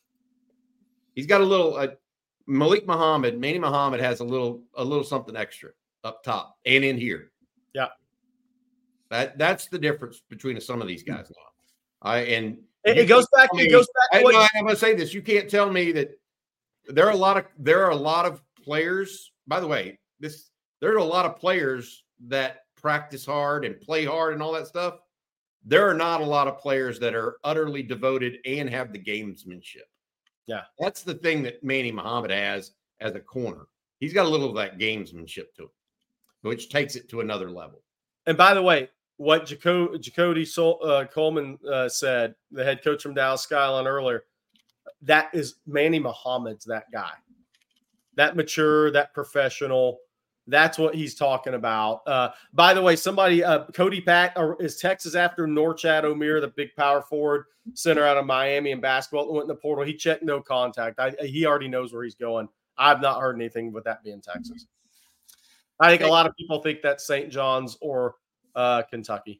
He's got a little uh, Malik Muhammad, Manny Muhammad has a little a little something extra up top and in here. Yeah. That that's the difference between some of these guys now. I and it, it goes back. Me, it goes back. To I, no, I'm going to say this. You can't tell me that there are a lot of there are a lot of players. By the way, this there are a lot of players that practice hard and play hard and all that stuff. There are not a lot of players that are utterly devoted and have the gamesmanship. Yeah, that's the thing that Manny Muhammad has as a corner. He's got a little of that gamesmanship to him, which takes it to another level. And by the way, what Jaco- Jacody Sol- uh, Coleman uh, said, the head coach from Dallas Skyline earlier, that is Manny Muhammad's that guy. That mature, that professional, that's what he's talking about. Uh, by the way, somebody, uh, Cody Pack, uh, is Texas after Norchad Omier, the big power forward center out of Miami in basketball that went in the portal. He checked no contact. I, he already knows where he's going. I've not heard anything with that being Texas. I think a lot of people think that's Saint John's or uh, Kentucky.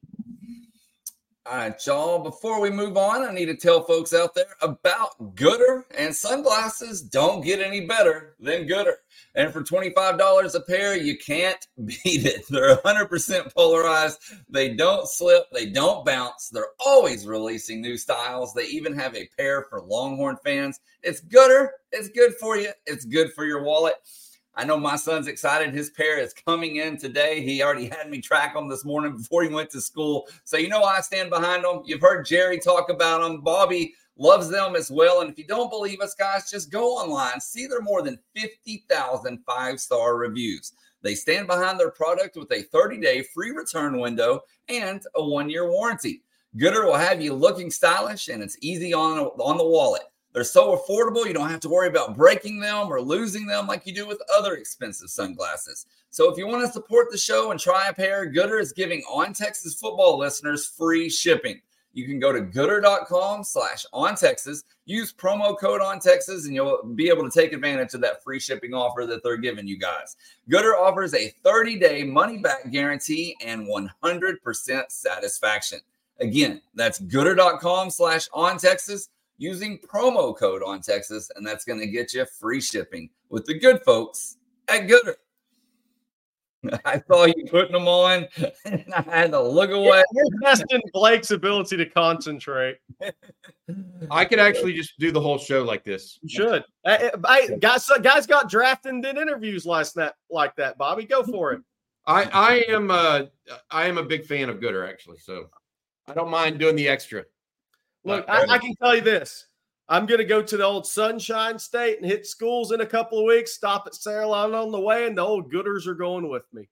All right, y'all. Before we move on, I need to tell folks out there about Gooder, and sunglasses don't get any better than Gooder. And for twenty-five dollars a pair, you can't beat it. They're one hundred percent polarized. They don't slip. They don't bounce. They're always releasing new styles. They even have a pair for Longhorn fans. It's Gooder. It's good for you. It's good for your wallet. I know my son's excited. His pair is coming in today. He already had me track them this morning before he went to school. So you know I stand behind them. You've heard Jerry talk about them. Bobby loves them as well. And if you don't believe us, guys, just go online. See their more than fifty thousand five-star reviews. They stand behind their product with a thirty-day free return window and a one-year warranty. Gooder will have you looking stylish, and it's easy on, on the wallet. They're so affordable, you don't have to worry about breaking them or losing them like you do with other expensive sunglasses. So if you want to support the show and try a pair, Gooder is giving On Texas Football listeners free shipping. You can go to gooder.com slash on Texas, use promo code on Texas, and you'll be able to take advantage of that free shipping offer that they're giving you guys. Gooder offers a thirty-day money-back guarantee and one hundred percent satisfaction. Again, that's gooder.com slash on Texas using promo code on Texas, and that's going to get you free shipping with the good folks at Gooder. I saw you putting them on, and I had to look away. We're testing Blake's ability to concentrate. I could actually just do the whole show like this. You should. I, I, guys, guys got drafted and did interviews last night like that. Bobby, go for it. I, I am uh, I am a big fan of Gooder, actually, so I don't mind doing the extra. Look, I, I can tell you this. I'm going to go to the old Sunshine State and hit schools in a couple of weeks, stop at Saraline on the way, and the old Gooders are going with me.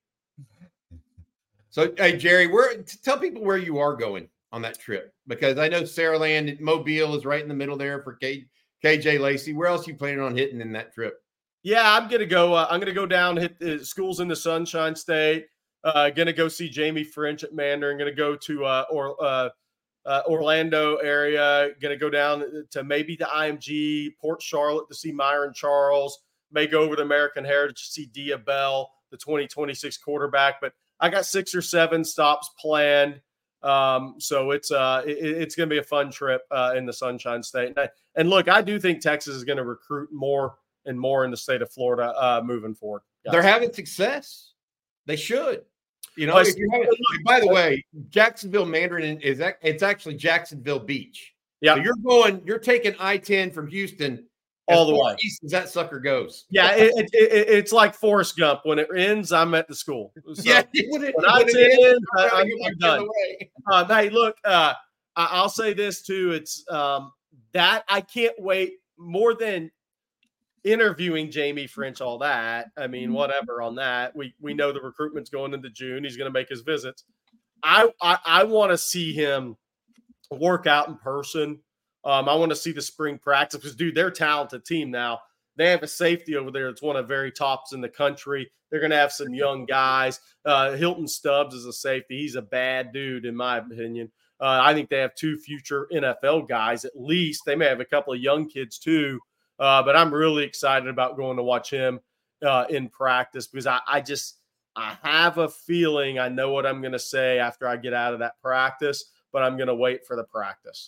So, hey, Jerry, where tell people where you are going on that trip, because I know Saraland, Mobile is right in the middle there for K, KJ Lacey. Where else are you planning on hitting in that trip? Yeah, I'm going to go. Uh, I'm going to go down, hit the schools in the Sunshine State. Uh, going to go see Jamie French at Mandarin. Going to go to uh, or. Uh, Uh, Orlando area, going to go down to maybe the I M G, Port Charlotte to see Myron Charles, may go over to American Heritage to see Dia Bell, the twenty twenty-six quarterback. But I got six or seven stops planned. Um, so it's uh, it, it's going to be a fun trip uh, in the Sunshine State. And, I, and look, I do think Texas is going to recruit more and more in the state of Florida uh, moving forward. Guys. They're having success. They should. You know, if you're having, by the way, Jacksonville Mandarin is that it's actually Jacksonville Beach. Yeah, so you're going, you're taking I ten from Houston all the way east as that sucker goes. Yeah, it, it, it, it's like Forrest Gump. When it ends, I'm at the school. So yeah, when, it, when I ten ends, I'm, I'm done. Um, hey, look, uh, I, I'll say this too. It's um, that I can't wait more than interviewing Jamie French, all that. I mean, whatever on that. We we know the recruitment's going into June. He's going to make his visits. I I, I want to see him work out in person. Um, I want to see the spring practice because, dude, they're a talented team now. They have a safety over there that's one of the very tops in the country. They're going to have some young guys. Uh, Hilton Stubbs is a safety. He's a bad dude, in my opinion. Uh, I think they have two future N F L guys at least. They may have a couple of young kids too. Uh, but I'm really excited about going to watch him uh, in practice because I, I just I have a feeling I know what I'm going to say after I get out of that practice, but I'm going to wait for the practice.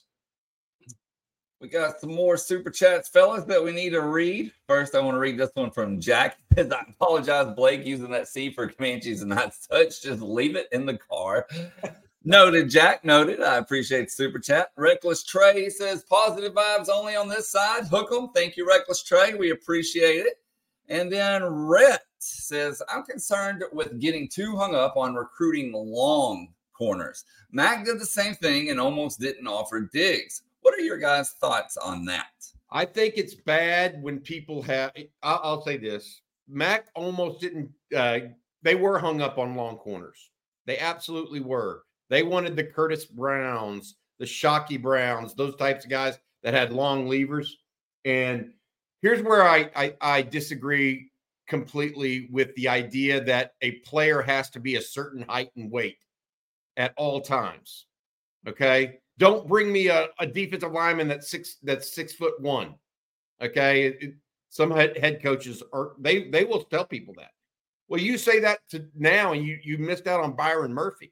We got some more super chats, fellas, that we need to read. First, I want to read this one from Jack. I apologize, Blake, using that C for Comanches and not such. Just leave it in the car. Noted, Jack. Noted. I appreciate the super chat. Reckless Trey says positive vibes only on this side. Hook 'em. Thank you, Reckless Trey. We appreciate it. And then Rhett says, I'm concerned with getting too hung up on recruiting long corners. Mac did the same thing and almost didn't offer Diggs. What are your guys' thoughts on that? I think it's bad when people have I'll, I'll say this. Mac almost didn't uh, they were hung up on long corners. They absolutely were. They wanted the Curtis Browns, the Shockey Browns, those types of guys that had long levers. And here's where I, I, I disagree completely with the idea that a player has to be a certain height and weight at all times. Okay. Don't bring me a, a defensive lineman that's six, that's six foot one. Okay. It, it, some head, head coaches are, they, they will tell people that. Well, you say that to now and you, you missed out on Byron Murphy.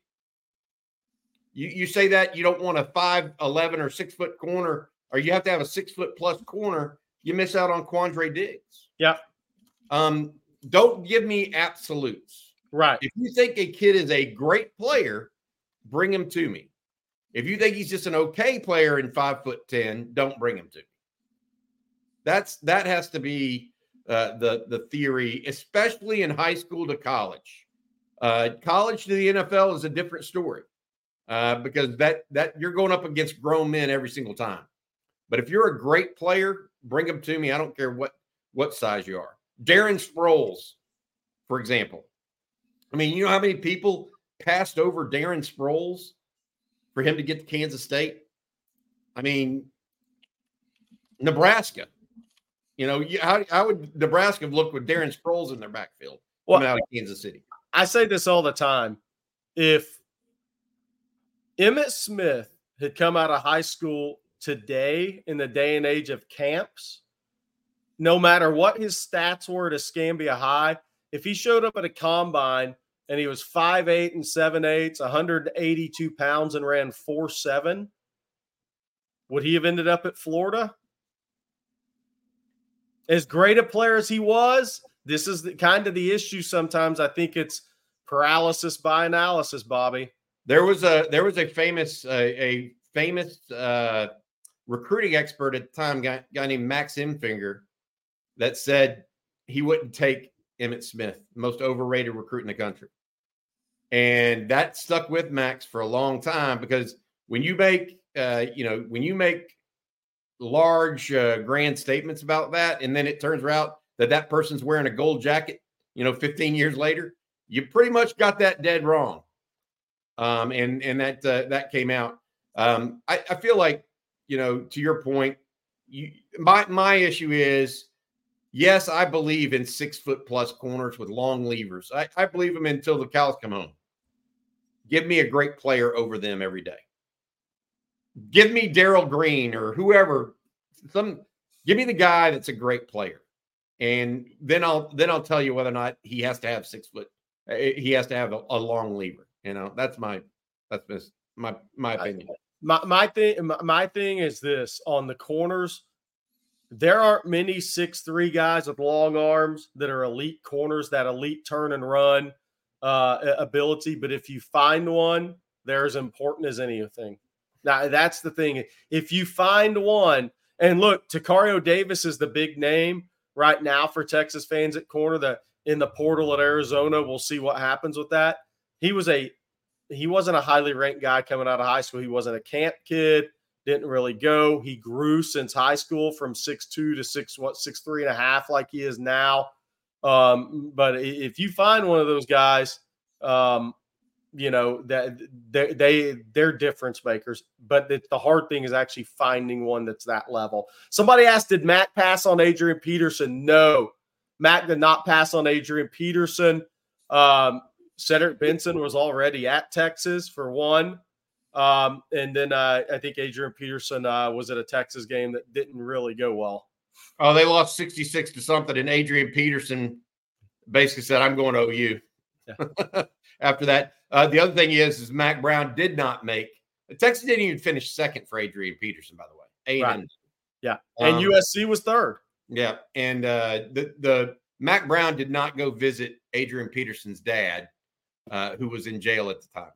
You you say that you don't want a five eleven or six foot corner, or you have to have a six foot plus corner. You miss out on Quandre Diggs. Yeah. Um. Don't give me absolutes. Right. If you think a kid is a great player, bring him to me. If you think he's just an okay player in five foot ten, don't bring him to me. That's that has to be uh, the the theory, especially in high school to college. Uh, college to the N F L is a different story. Uh, because that that you're going up against grown men every single time. But if you're a great player, bring them to me. I don't care what what size you are. Darren Sproles, for example. I mean, you know how many people passed over Darren Sproles for him to get to Kansas State? I mean, Nebraska. You know, how, how would Nebraska have looked with Darren Sproles in their backfield well, coming out of Kansas City? I say this all the time. If Emmitt Smith had come out of high school today in the day and age of camps, no matter what his stats were at Escambia High, if he showed up at a combine and he was five eight and seven eighths, one hundred eighty-two pounds and ran four seven, would he have ended up at Florida? As great a player as he was, this is the, kind of the issue sometimes. I think it's paralysis by analysis, Bobby. There was a there was a famous uh, a famous uh, recruiting expert at the time, guy, guy named Max Imfinger, that said he wouldn't take Emmitt Smith, most overrated recruit in the country. And that stuck with Max for a long time, because when you make uh, you know when you make large uh, grand statements about that, and then it turns out that that person's wearing a gold jacket, you know, fifteen years later, you pretty much got that dead wrong. Um, and and that uh, that came out. Um, I, I feel like, you know, to your point, you, my my issue is, yes, I believe in six foot plus corners with long levers. I, I believe them until the cows come home. Give me a great player over them every day. Give me Darrell Green or whoever. Some give me the guy that's a great player, and then I'll then I'll tell you whether or not he has to have six foot. He has to have a, a long lever. You know, that's my that's just my my opinion. My my thing my thing is this: on the corners, there aren't many six three guys with long arms that are elite corners, that elite turn and run uh, ability. But if you find one, they're as important as anything. Now, that's the thing. If you find one, and look, Takario Davis is the big name right now for Texas fans at corner. That in the portal at Arizona, we'll see what happens with that. He was a he wasn't a highly ranked guy coming out of high school. He wasn't a camp kid. Didn't really go. He grew since high school from six two to six what six three and a half, like he is now. Um, but if you find one of those guys, um, you know that they they they're difference makers. But the, the hard thing is actually finding one that's that level. Somebody asked, did Matt pass on Adrian Peterson? No, Matt did not pass on Adrian Peterson. Um, Cedric Benson was already at Texas for one. Um, and then uh, I think Adrian Peterson uh, was at a Texas game that didn't really go well. Oh, they lost sixty-six to something, and Adrian Peterson basically said, I'm going to O U. Yeah. After that. Uh, the other thing is, is Mack Brown did not make – Texas didn't even finish second for Adrian Peterson, by the way. Eight right. and, yeah, and um, U S C was third. Yeah, and uh, the, the Mack Brown did not go visit Adrian Peterson's dad, uh, who was in jail at the time.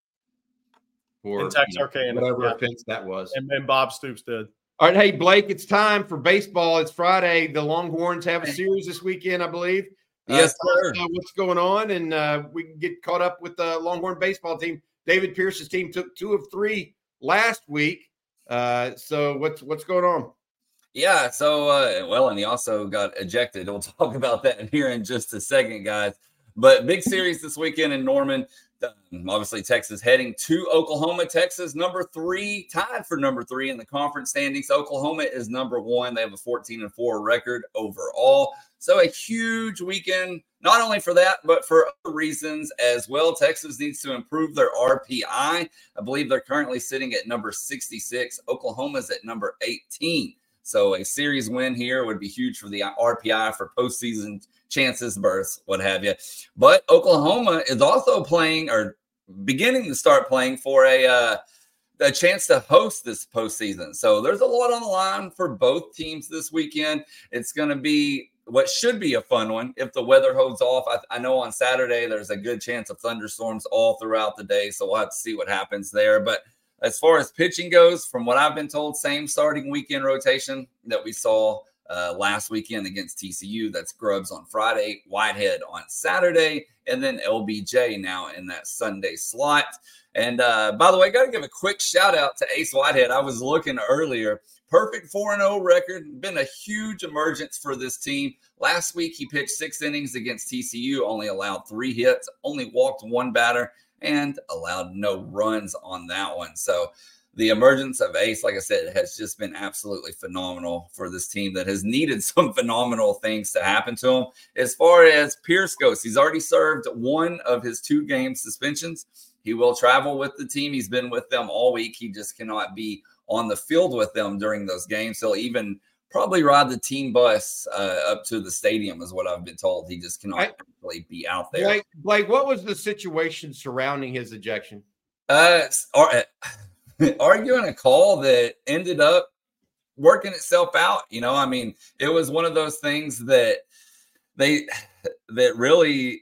For in Texarkana, you know, whatever yeah. offense that was. And then Bob Stoops did. All right, hey, Blake, it's time for baseball. It's Friday. The Longhorns have a series this weekend, I believe. Yes, uh, sir. Uh, what's going on? And uh, we can get caught up with the Longhorn baseball team. David Pierce's team took two of three last week. Uh, so what's what's going on? Yeah, so, uh, well, and he also got ejected. We'll talk about that here in just a second, guys. But big series this weekend in Norman. Um, obviously, Texas heading to Oklahoma. Texas, number three, tied for number three in the conference standings. Oklahoma is number one. They have a fourteen and four record overall. So a huge weekend, not only for that, but for other reasons as well. Texas needs to improve their R P I. I believe they're currently sitting at number sixty-six. Oklahoma's at number eighteen. So a series win here would be huge for the R P I for postseason chances, berths, what have you. But Oklahoma is also playing or beginning to start playing for a uh, a chance to host this postseason. So there's a lot on the line for both teams this weekend. It's going to be what should be a fun one if the weather holds off. I, I know on Saturday there's a good chance of thunderstorms all throughout the day, so we'll have to see what happens there. But as far as pitching goes, from what I've been told, same starting weekend rotation that we saw uh, last weekend against T C U. That's Grubbs on Friday, Whitehead on Saturday, and then L B J now in that Sunday slot. And uh, by the way, got to give a quick shout out to Ace Whitehead. I was looking earlier. Perfect four and oh record. Been a huge emergence for this team. Last week, he pitched six innings against T C U, only allowed three hits, only walked one batter, and allowed no runs on that one. So the emergence of Ace, like I said, has just been absolutely phenomenal for this team that has needed some phenomenal things to happen to him. As far as Pierce goes, he's already served one of his two game suspensions. he will travel with the team. He's been with them all week. He just cannot be on the field with them during those games. He'll even probably ride the team bus uh, up to the stadium is what I've been told. He just cannot I, actually be out there. Blake, Blake, what was the situation surrounding his ejection? Uh, arguing a call that ended up working itself out. You know, I mean, it was one of those things that they that really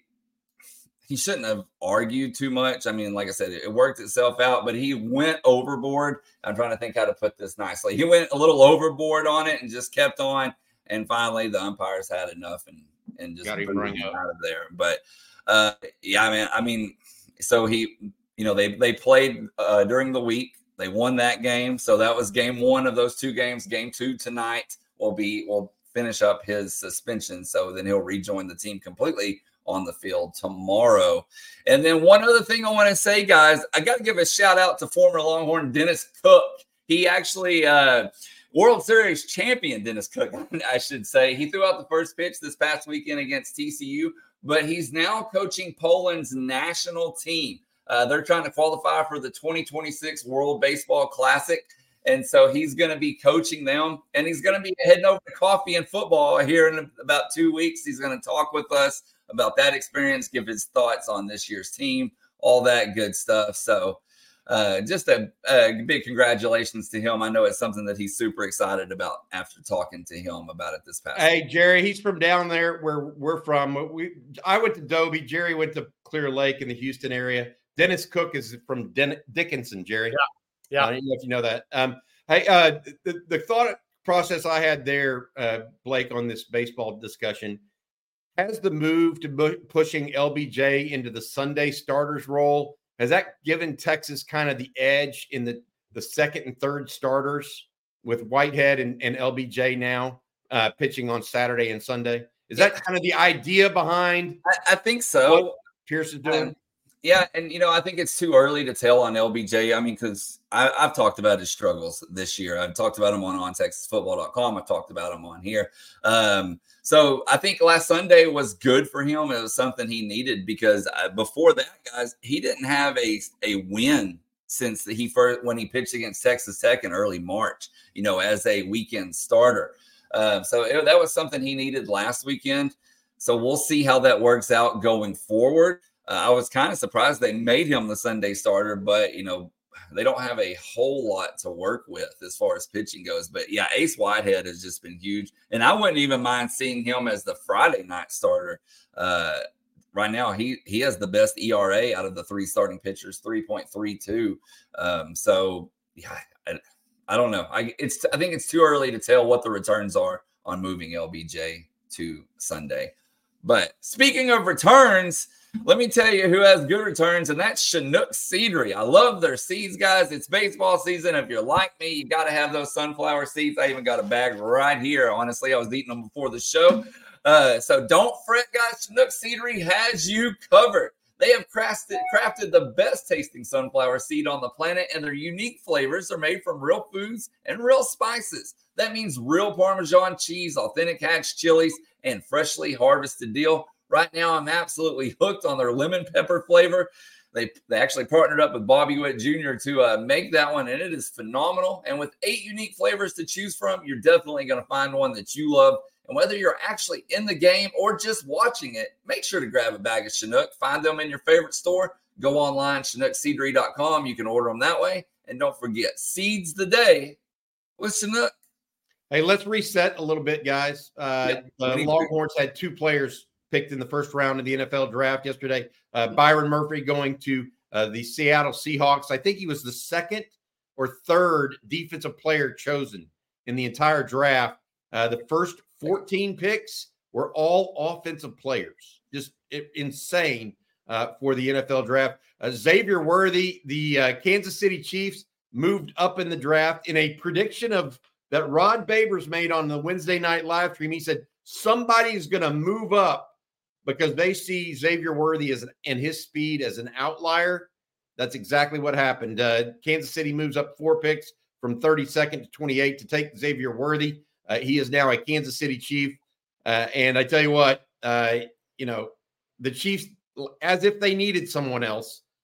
he shouldn't have argued too much. I mean, like I said, it worked itself out, but he went overboard. I'm trying to think how to put this nicely. He went a little overboard on it and just kept on. And finally, the umpires had enough and and just got him out of there. But uh, yeah, I mean, I mean, so he, you know, they they played uh, during the week. They won that game, so that was game one of those two games. Game two tonight will be will finish up his suspension, so then he'll rejoin the team completely on the field tomorrow. And then one other thing I want to say, guys, I got to give a shout out to former Longhorn Dennis Cook. He actually uh, World Series champion Dennis Cook, I should say. He threw out the first pitch this past weekend against T C U, but he's now coaching Poland's national team. Uh, they're trying to qualify for the twenty twenty-six World Baseball Classic. And so he's going to be coaching them, and he's going to be heading over to Coffee and Football here in about two weeks. He's going to talk with us about that experience, give his thoughts on this year's team, all that good stuff. So uh, just a, a big congratulations to him. I know it's something that he's super excited about after talking to him about it this past Hey, week. Jerry, he's from down there where we're from. We I went to Dobie. Jerry went to Clear Lake in the Houston area. Dennis Cook is from Den- Dickinson, Jerry. Yeah. Yeah. I don't know if you know that. Um, hey, uh, the, the thought process I had there, uh, Blake, on this baseball discussion, has the move to bu- pushing L B J into the Sunday starters role, has that given Texas kind of the edge in the, the second and third starters with Whitehead and, and L B J now uh, pitching on Saturday and Sunday? Is that kind of the idea behind I, I think so. what Pierce is doing? Um, Yeah, and, you know, I think it's too early to tell on L B J. I mean, because I've talked about his struggles this year. I've talked about him on on texas football dot com. I've talked about him on here. Um, so I think last Sunday was good for him. It was something he needed because before that, guys, he didn't have a, a win since he first when he pitched against Texas Tech in early March, you know, as a weekend starter. Uh, so it, that was something he needed last weekend. So we'll see how that works out going forward. Uh, I was kind of surprised they made him the Sunday starter, but, you know, they don't have a whole lot to work with as far as pitching goes. But, yeah, Ace Whitehead has just been huge. And I wouldn't even mind seeing him as the Friday night starter. Uh, right now, he he has the best E R A out of the three starting pitchers, three point three two. Um, so, yeah, I, I don't know. I it's I think it's too early to tell what the returns are on moving L B J to Sunday. But speaking of returns, let me tell you who has good returns, and that's Chinook Seedery. I love their seeds, guys. It's baseball season. If you're like me, you got to have those sunflower seeds. I even got a bag right here. Honestly, I was eating them before the show. Uh, so don't fret, guys. Chinook Seedery has you covered. They have crafted, crafted the best tasting sunflower seed on the planet, and their unique flavors are made from real foods and real spices. That means real Parmesan cheese, authentic hatch chilies, and freshly harvested dill. Right now, I'm absolutely hooked on their lemon pepper flavor. They, they actually partnered up with Bobby Witt Junior to uh, make that one, and it is phenomenal. And with eight unique flavors to choose from, you're definitely going to find one that you love. And whether you're actually in the game or just watching it, make sure to grab a bag of Chinook. Find them in your favorite store. Go online, chinook seedery dot com. You can order them that way. And don't forget, seeds the day with Chinook. Hey, let's reset a little bit, guys. Uh, Yeah, uh, Longhorns had two players picked in the first round of the N F L draft yesterday. Uh, Byron Murphy going to uh, the Seattle Seahawks. I think he was the second or third defensive player chosen in the entire draft. Uh, the first fourteen picks were all offensive players. Just it, insane uh, for the N F L draft. Uh, Xavier Worthy, the uh, Kansas City Chiefs, moved up in the draft in a prediction of that Rod Babers made on the Wednesday night live stream. He said somebody is going to move up because they see Xavier Worthy as an, and his speed as an outlier. That's exactly what happened. Uh, Kansas City moves up four picks from thirty-second to twenty-eight to take Xavier Worthy. Uh, he is now a Kansas City Chief. Uh, and I tell you what, uh, you know, the Chiefs, as if they needed someone else,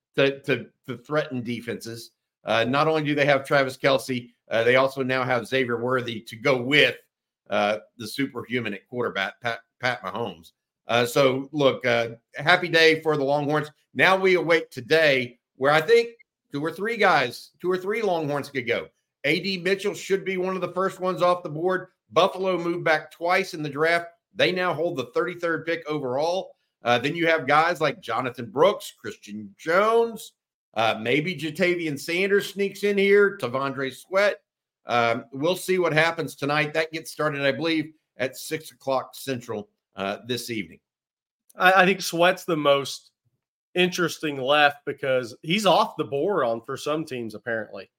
to, to, to threaten defenses. Uh, not only do they have Travis Kelce, uh, they also now have Xavier Worthy to go with uh, the superhuman at quarterback, Pat, Pat Mahomes. Uh, so, look, uh, happy day for the Longhorns. Now we await today where I think two or three guys, two or three Longhorns could go. A D Mitchell should be one of the first ones off the board. Buffalo moved back twice in the draft. They now hold the thirty-third pick overall. Uh, then you have guys like Jonathan Brooks, Christian Jones, uh, maybe Jatavian Sanders sneaks in here, Tavondre Sweat. Um, we'll see what happens tonight. That gets started, I believe, at six o'clock Central uh, this evening. I, I think Sweat's the most interesting left because he's off the board on for some teams, apparently.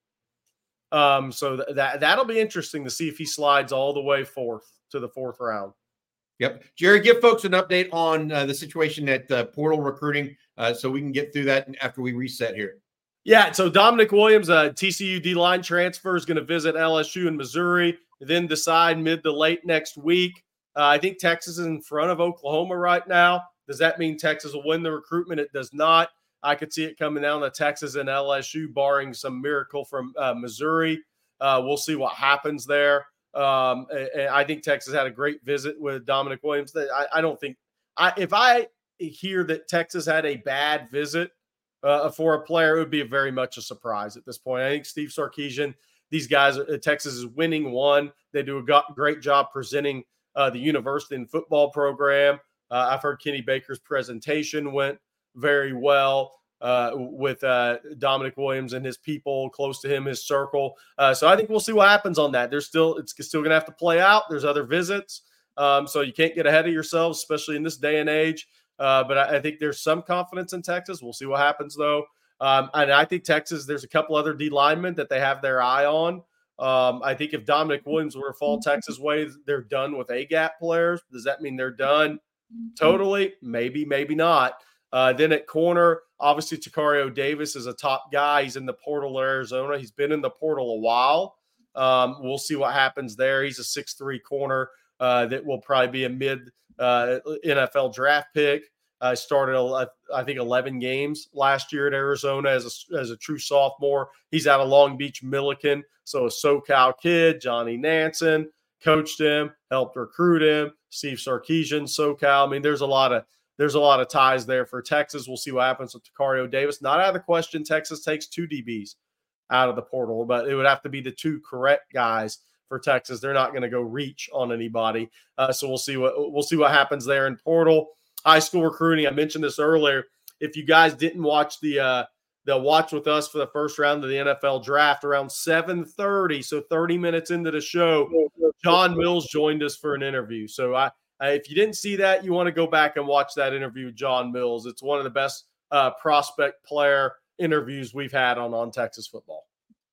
Um, so th- that, that'll be interesting to see if he slides all the way fourth to the fourth round. Yep. Jerry, give folks an update on uh, the situation at uh, portal recruiting uh, so we can get through that after we reset here. Yeah, so Dominic Williams, a T C U D-line transfer, is going to visit L S U in Missouri, then decide mid to late next week. Uh, I think Texas is in front of Oklahoma right now. Does that mean Texas will win the recruitment? It does not. I could see it coming down to Texas and L S U, barring some miracle from uh, Missouri. Uh, we'll see what happens there. Um, and I think Texas had a great visit with Dominic Williams. I, I don't think I, if I hear that Texas had a bad visit uh, for a player, it would be a very much a surprise at this point. I think Steve Sarkisian, these guys, uh, Texas is winning one. They do a go- great job presenting uh, the university and football program. Uh, I've heard Kenny Baker's presentation went very well. Uh, with uh, Dominic Williams and his people close to him, his circle. Uh, so I think we'll see what happens on that. There's still, it's still going to have to play out. There's other visits. Um, so you can't get ahead of yourselves, especially in this day and age. Uh, but I, I think there's some confidence in Texas. We'll see what happens though. Um, and I think Texas, there's a couple other D linemen that they have their eye on. Um, I think if Dominic Williams were to fall Texas way, they're done with A-gap players. Does that mean they're done totally? Maybe, maybe not. Uh, then at corner, obviously, Tacario Davis is a top guy. He's in the portal at Arizona. He's been in the portal a while. Um, we'll see what happens there. He's a six three corner uh, that will probably be a mid uh, N F L draft pick. I uh, started, uh, I think, eleven games last year at Arizona as a, as a true sophomore. He's out of Long Beach Milliken, so a SoCal kid. Johnny Nansen coached him, helped recruit him. Steve Sarkisian, SoCal. I mean, there's a lot of There's a lot of ties there for Texas. We'll see what happens with Tacario Davis. Not out of the question Texas takes two D Bs out of the portal, but it would have to be the two correct guys for Texas. They're not going to go reach on anybody. Uh, so we'll see what we'll see what happens there in portal. High school recruiting, I mentioned this earlier. If you guys didn't watch the uh, the watch with us for the first round of the N F L draft around seven thirty, so thirty minutes into the show, John Mills joined us for an interview. So I Uh, if you didn't see that, you want to go back and watch that interview with John Mills. It's one of the best uh, prospect player interviews we've had on On Texas Football.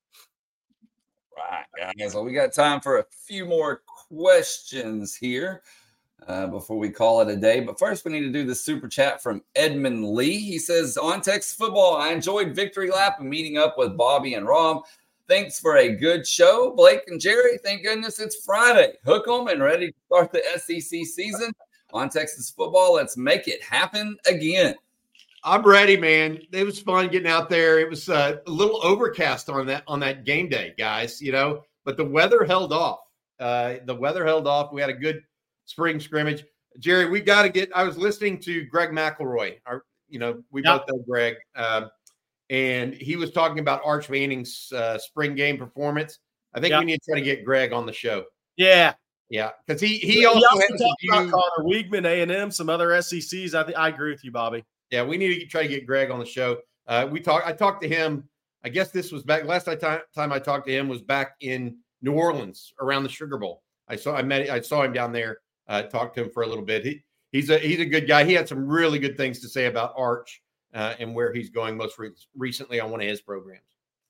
Right, guys. Well, we got time for a few more questions here uh, before we call it a day. But first, we need to do the super chat from Edmund Lee. He says, on Texas Football, I enjoyed Victory Lap and meeting up with Bobby and Rob. Thanks for a good show, Blake and Jerry. Thank goodness it's Friday. Hook 'em and ready to start the S E C season. On Texas Football, let's make it happen again. I'm ready, man. It was fun getting out there. It was uh, a little overcast on that on that game day, guys, you know, but the weather held off. Uh, the weather held off. We had a good spring scrimmage. Jerry, we got to get – I was listening to Greg McElroy. Our, you know, we yep. both know Greg. Um, And he was talking about Arch Manning's uh, spring game performance. I think yep. we need to try to get Greg on the show. Yeah. Yeah. Because he, he yeah, also, he also talked about Connor Weigman, A and M, some other S E Cs. I think I agree with you, Bobby. Yeah, we need to try to get Greg on the show. Uh, we talked. I talked to him. I guess this was back last time, time I talked to him was back in New Orleans around the Sugar Bowl. I saw I met I saw him down there. Uh, talked to him for a little bit. He he's a he's a good guy. He had some really good things to say about Arch. Uh, and where he's going most re- recently on one of his programs.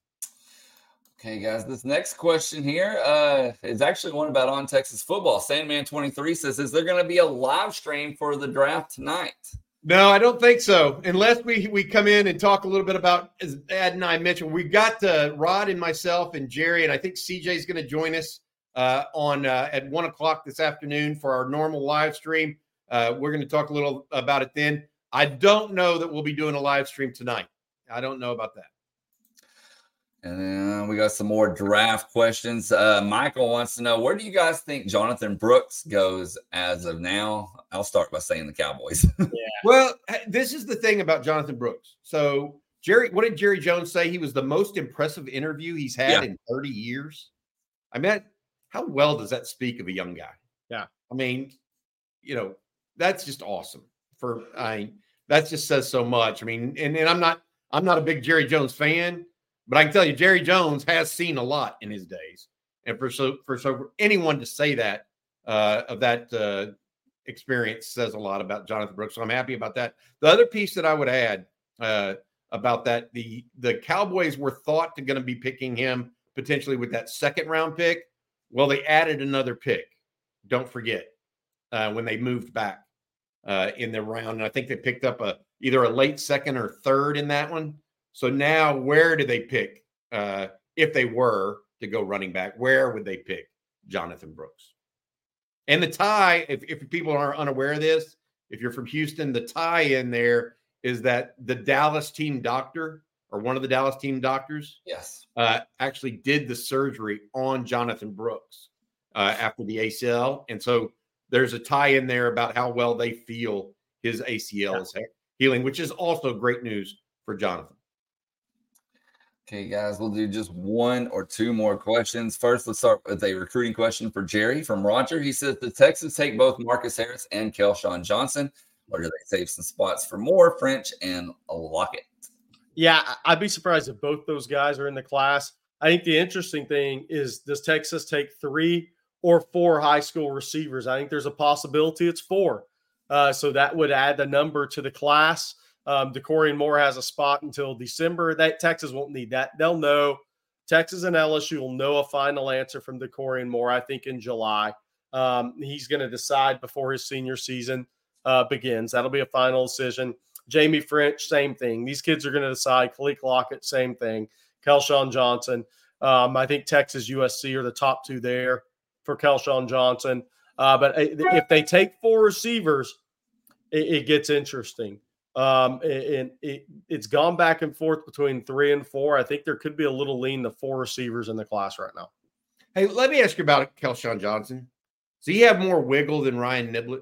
Okay, guys, this next question here uh, is actually one about On Texas Football. Sandman twenty-three says, is there going to be a live stream for the draft tonight? No, I don't think so. Unless we we come in and talk a little bit about, as Ed and I mentioned, we've got uh, Rod and myself and Jerry, and I think C J is going to join us uh, on uh, at one o'clock this afternoon for our normal live stream. Uh, we're going to talk a little about it then. I don't know that we'll be doing a live stream tonight. I don't know about that. And then we got some more draft questions. Uh, Michael wants to know, where do you guys think Jonathan Brooks goes as of now? I'll start by saying the Cowboys. Yeah. Well, this is the thing about Jonathan Brooks. So, Jerry, what did Jerry Jones say? He was the most impressive interview he's had yeah. in thirty years. I mean, how well does that speak of a young guy? Yeah. I mean, you know, that's just awesome. For I that just says so much. I mean, and, and I'm not I'm not a big Jerry Jones fan, but I can tell you Jerry Jones has seen a lot in his days. And for so for so for anyone to say that uh, of that uh, experience says a lot about Jonathan Brooks. So I'm happy about that. The other piece that I would add uh, about that, the the Cowboys were thought to going to be picking him potentially with that second round pick. Well, they added another pick. Don't forget uh, when they moved back uh, in the round. And I think they picked up a either a late second or third in that one. So now where do they pick uh, if they were to go running back? Where would they pick Jonathan Brooks? And the tie, if, if people are unaware of this, if you're from Houston, the tie in there is that the Dallas team doctor or one of the Dallas team doctors yes, uh, actually did the surgery on Jonathan Brooks uh, after the A C L. And so there's a tie in there about how well they feel his A C L yeah. is healing, which is also great news for Jonathan. Okay, guys, we'll do just one or two more questions. First, let's start with a recruiting question for Jerry from Roger. He says, the Texans take both Marcus Harris and Kelshawn Johnson, or do they save some spots for more French and Lockett? Yeah, I'd be surprised if both those guys are in the class. I think the interesting thing is, does Texas take three or four high school receivers? I think there's a possibility it's four. Uh, so that would add the number to the class. Um, DeCorian Moore has a spot until December. That Texas won't need that. They'll know. Texas and L S U will know a final answer from DeCorian Moore, I think, in July. Um, he's going to decide before his senior season uh, begins. That'll be a final decision. Jamie French, same thing. These kids are going to decide. Khalil Lockett, same thing. Kelshawn Johnson. Um, I think Texas, U S C are the top two there for Kelshawn Johnson. Uh, but if they take four receivers, it, it gets interesting. Um, and it, it's gone back and forth between three and four. I think there could be a little lean to four receivers in the class right now. Hey, let me ask you about Kelshawn Johnson. Does he have more wiggle than Ryan Niblett?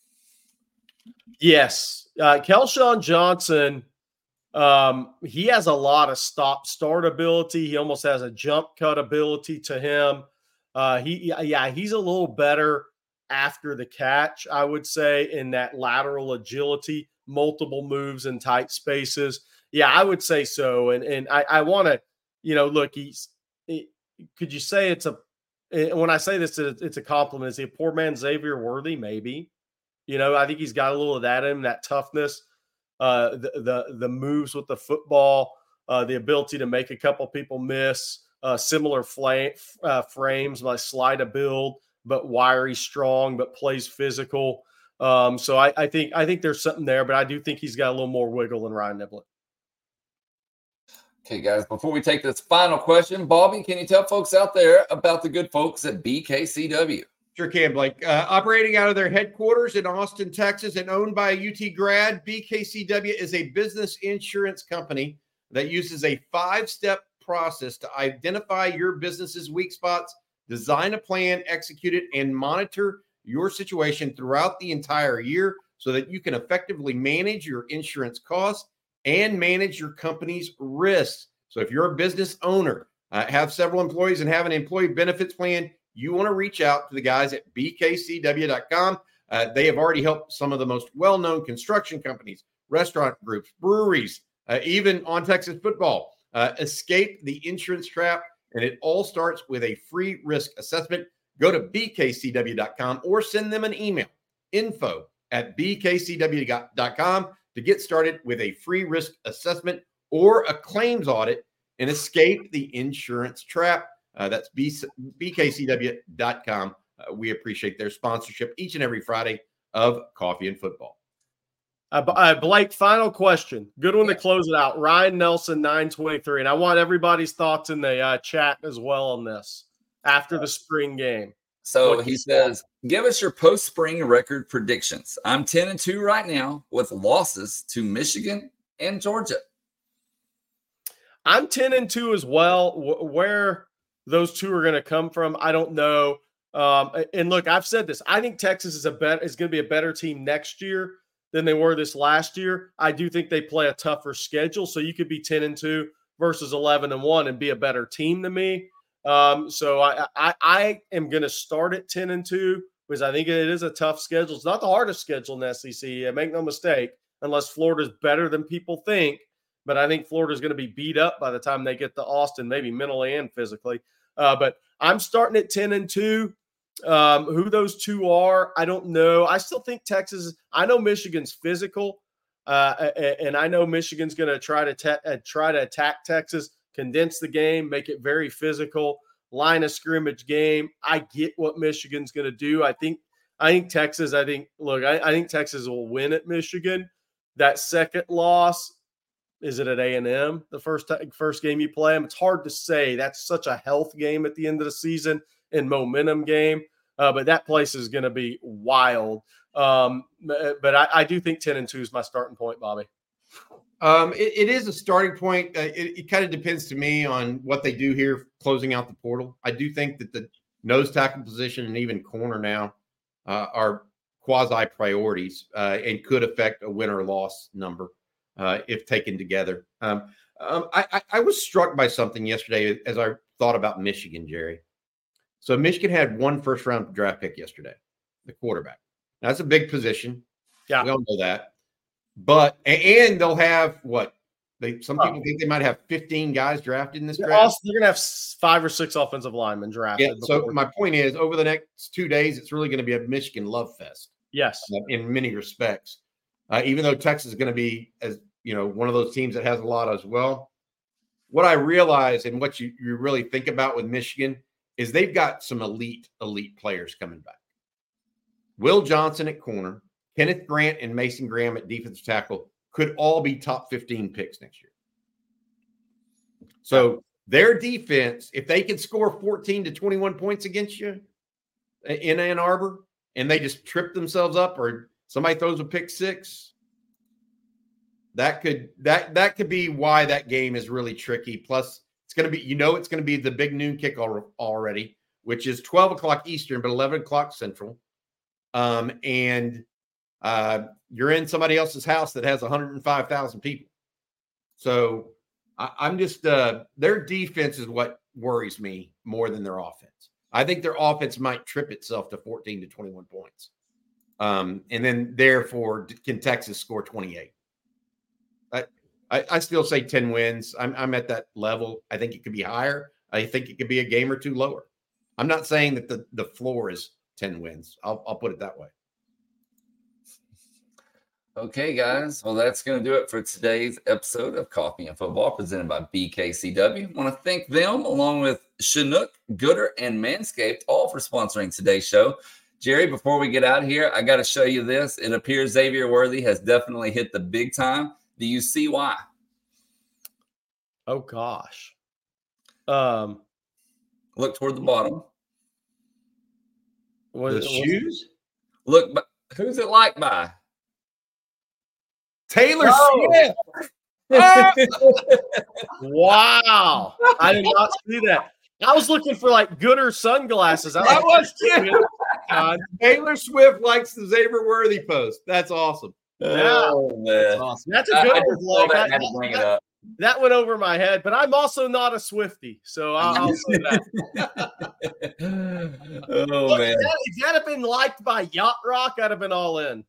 Yes. Uh, Kelshawn Johnson, um, he has a lot of stop-start ability. He almost has a jump cut ability to him. Uh, he, yeah, he's a little better after the catch, I would say, in that lateral agility, multiple moves in tight spaces. Yeah, I would say so. And and I, I want to, you know, look, he's, it, could you say it's a, when I say this, it's a compliment. Is he a poor man Xavier Worthy? Maybe. You know, I think he's got a little of that in him, that toughness, uh, the, the, the moves with the football, uh, the ability to make a couple people miss, uh, similar flame, uh, frames, like slight a build, but wiry, strong, but plays physical. Um, so I, I think I think there's something there, but I do think he's got a little more wiggle than Ryan Niblett. Okay, guys, before we take this final question, Bobby, can you tell folks out there about the good folks at B K C W? Sure can, Blake. Uh, operating out of their headquarters in Austin, Texas, and owned by a U T grad, B K C W is a business insurance company that uses a five-step process to identify your business's weak spots, design a plan, execute it, and monitor your situation throughout the entire year so that you can effectively manage your insurance costs and manage your company's risks. So if you're a business owner, uh, have several employees, and have an employee benefits plan, you want to reach out to the guys at B K C W dot com. Uh, they have already helped some of the most well-known construction companies, restaurant groups, breweries, uh, even on Texas football, uh, escape the insurance trap. And it all starts with a free risk assessment. Go to B K C W dot com or send them an email, info at B K C W dot com, to get started with a free risk assessment or a claims audit and escape the insurance trap. Uh, that's B K C W dot com. Uh, we appreciate their sponsorship each and every Friday of Coffee and Football. Uh, uh, Blake, final question. Good one yeah. to close it out. Ryan Nelson, nine twenty-three. And I want everybody's thoughts in the uh, chat as well on this after the spring game. So he says, give us your post-spring record predictions. I'm ten and two right now with losses to Michigan and Georgia. I'm ten and two as well. W- where those two are going to come from, I don't know. Um, and look, I've said this. I think Texas is a bet is going to be a better team next year than they were this last year. I do think they play a tougher schedule, so you could be ten and two versus eleven and one and be a better team than me. Um, so I, I I am going to start at ten and two because I think it is a tough schedule. It's not the hardest schedule in the S E C. Make no mistake, unless Florida's better than people think. But I think Florida's going to be beat up by the time they get to Austin, maybe mentally and physically. Uh, but I'm starting at ten and two. Um, who those two are, I don't know. I still think Texas. I know Michigan's physical, uh, and I know Michigan's going to try to te- uh, try to attack Texas, condense the game, make it very physical, line of scrimmage game. I get what Michigan's going to do. I think. I think Texas. I think. Look, I, I think Texas will win at Michigan. That second loss. Is it at A and M, the first t- first game you play them? It's hard to say. That's such a health game at the end of the season and momentum game. Uh, but that place is going to be wild. Um, but I, I do think ten and two is my starting point, Bobby. Um, it, it is a starting point. Uh, it it kind of depends to me on what they do here closing out the portal. I do think that the nose tackle position and even corner now uh, are quasi priorities uh, and could affect a win or loss number. Uh, if taken together. Um, um, I, I, I was struck by something yesterday as I thought about Michigan, Jerry. So Michigan had one first-round draft pick yesterday, the quarterback. Now, that's a big position. Yeah. We all know that. But – and they'll have what? They Some people oh. think they might have fifteen guys drafted in this they're draft. Also, they're going to have five or six offensive linemen drafted. Yeah, so my point is, over the next two days, it's really going to be a Michigan love fest. Yes. Uh, in many respects. Uh, even though Texas is going to be, as you know, one of those teams that has a lot as well. What I realize and what you, you really think about with Michigan is they've got some elite, elite players coming back. Will Johnson at corner, Kenneth Grant and Mason Graham at defensive tackle could all be top fifteen picks next year. So their defense, if they can score fourteen to twenty-one points against you in Ann Arbor and they just trip themselves up or somebody throws a pick six, that could that that could be why that game is really tricky. Plus, it's going to be, you know, it's going to be the big noon kick already, which is twelve o'clock Eastern, but eleven o'clock Central. Um, and uh, you're in somebody else's house that has one hundred five thousand people. So I, I'm just uh, their defense is what worries me more than their offense. I think their offense might trip itself to fourteen to twenty-one points. Um, and then therefore can Texas score twenty-eight? I, I, I still say ten wins. I'm, I'm at that level. I think it could be higher. I think it could be a game or two lower. I'm not saying that the, the floor is ten wins. I'll, I'll put it that way. Okay, guys. Well, that's going to do it for today's episode of Coffee and Football presented by B K C W. I want to thank them along with Chinook, Gooder, and Manscaped all for sponsoring today's show. Jerry, before we get out of here, I got to show you this. It appears Xavier Worthy has definitely hit the big time. Do you see why? Oh, gosh. Um, Look toward the bottom. What, the shoes? Look, who's it like by? Taylor oh. Swift. Wow. I did not see that. I was looking for like Gooder sunglasses. I, I was too. Uh, Taylor Swift likes the Xavier Worthy post. That's awesome. Yeah. Oh, man. That's awesome. That's a good one. That, had to bring it up. That went over my head, but I'm also not a Swiftie, so I'll, I'll say that. oh, Look, man. If that, if that had been liked by Yacht Rock, I'd have been all in.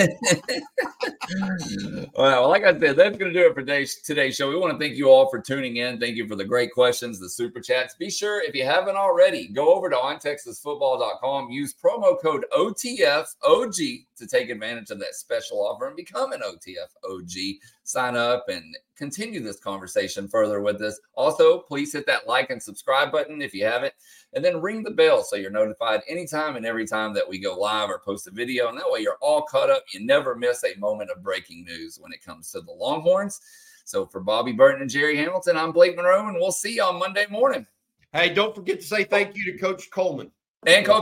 Well, like I said, that's going to do it for today's, today's show. We want to thank you all for tuning in. Thank you for the great questions, the super chats. Be sure, if you haven't already, go over to on texas football dot com. Use promo code O T F O G to take advantage of that special offer and become an O T F O G. Sign up and continue this conversation further with us. Also, please hit that like and subscribe button if you haven't, and then ring the bell so you're notified anytime and every time that we go live or post a video. And that way you're all caught up. You never miss a moment of breaking news when it comes to the Longhorns. So for Bobby Burton and Jerry Hamilton, I'm Blake Monroe, and we'll see you on Monday morning. Hey, don't forget to say thank you to Coach Coleman. And Coach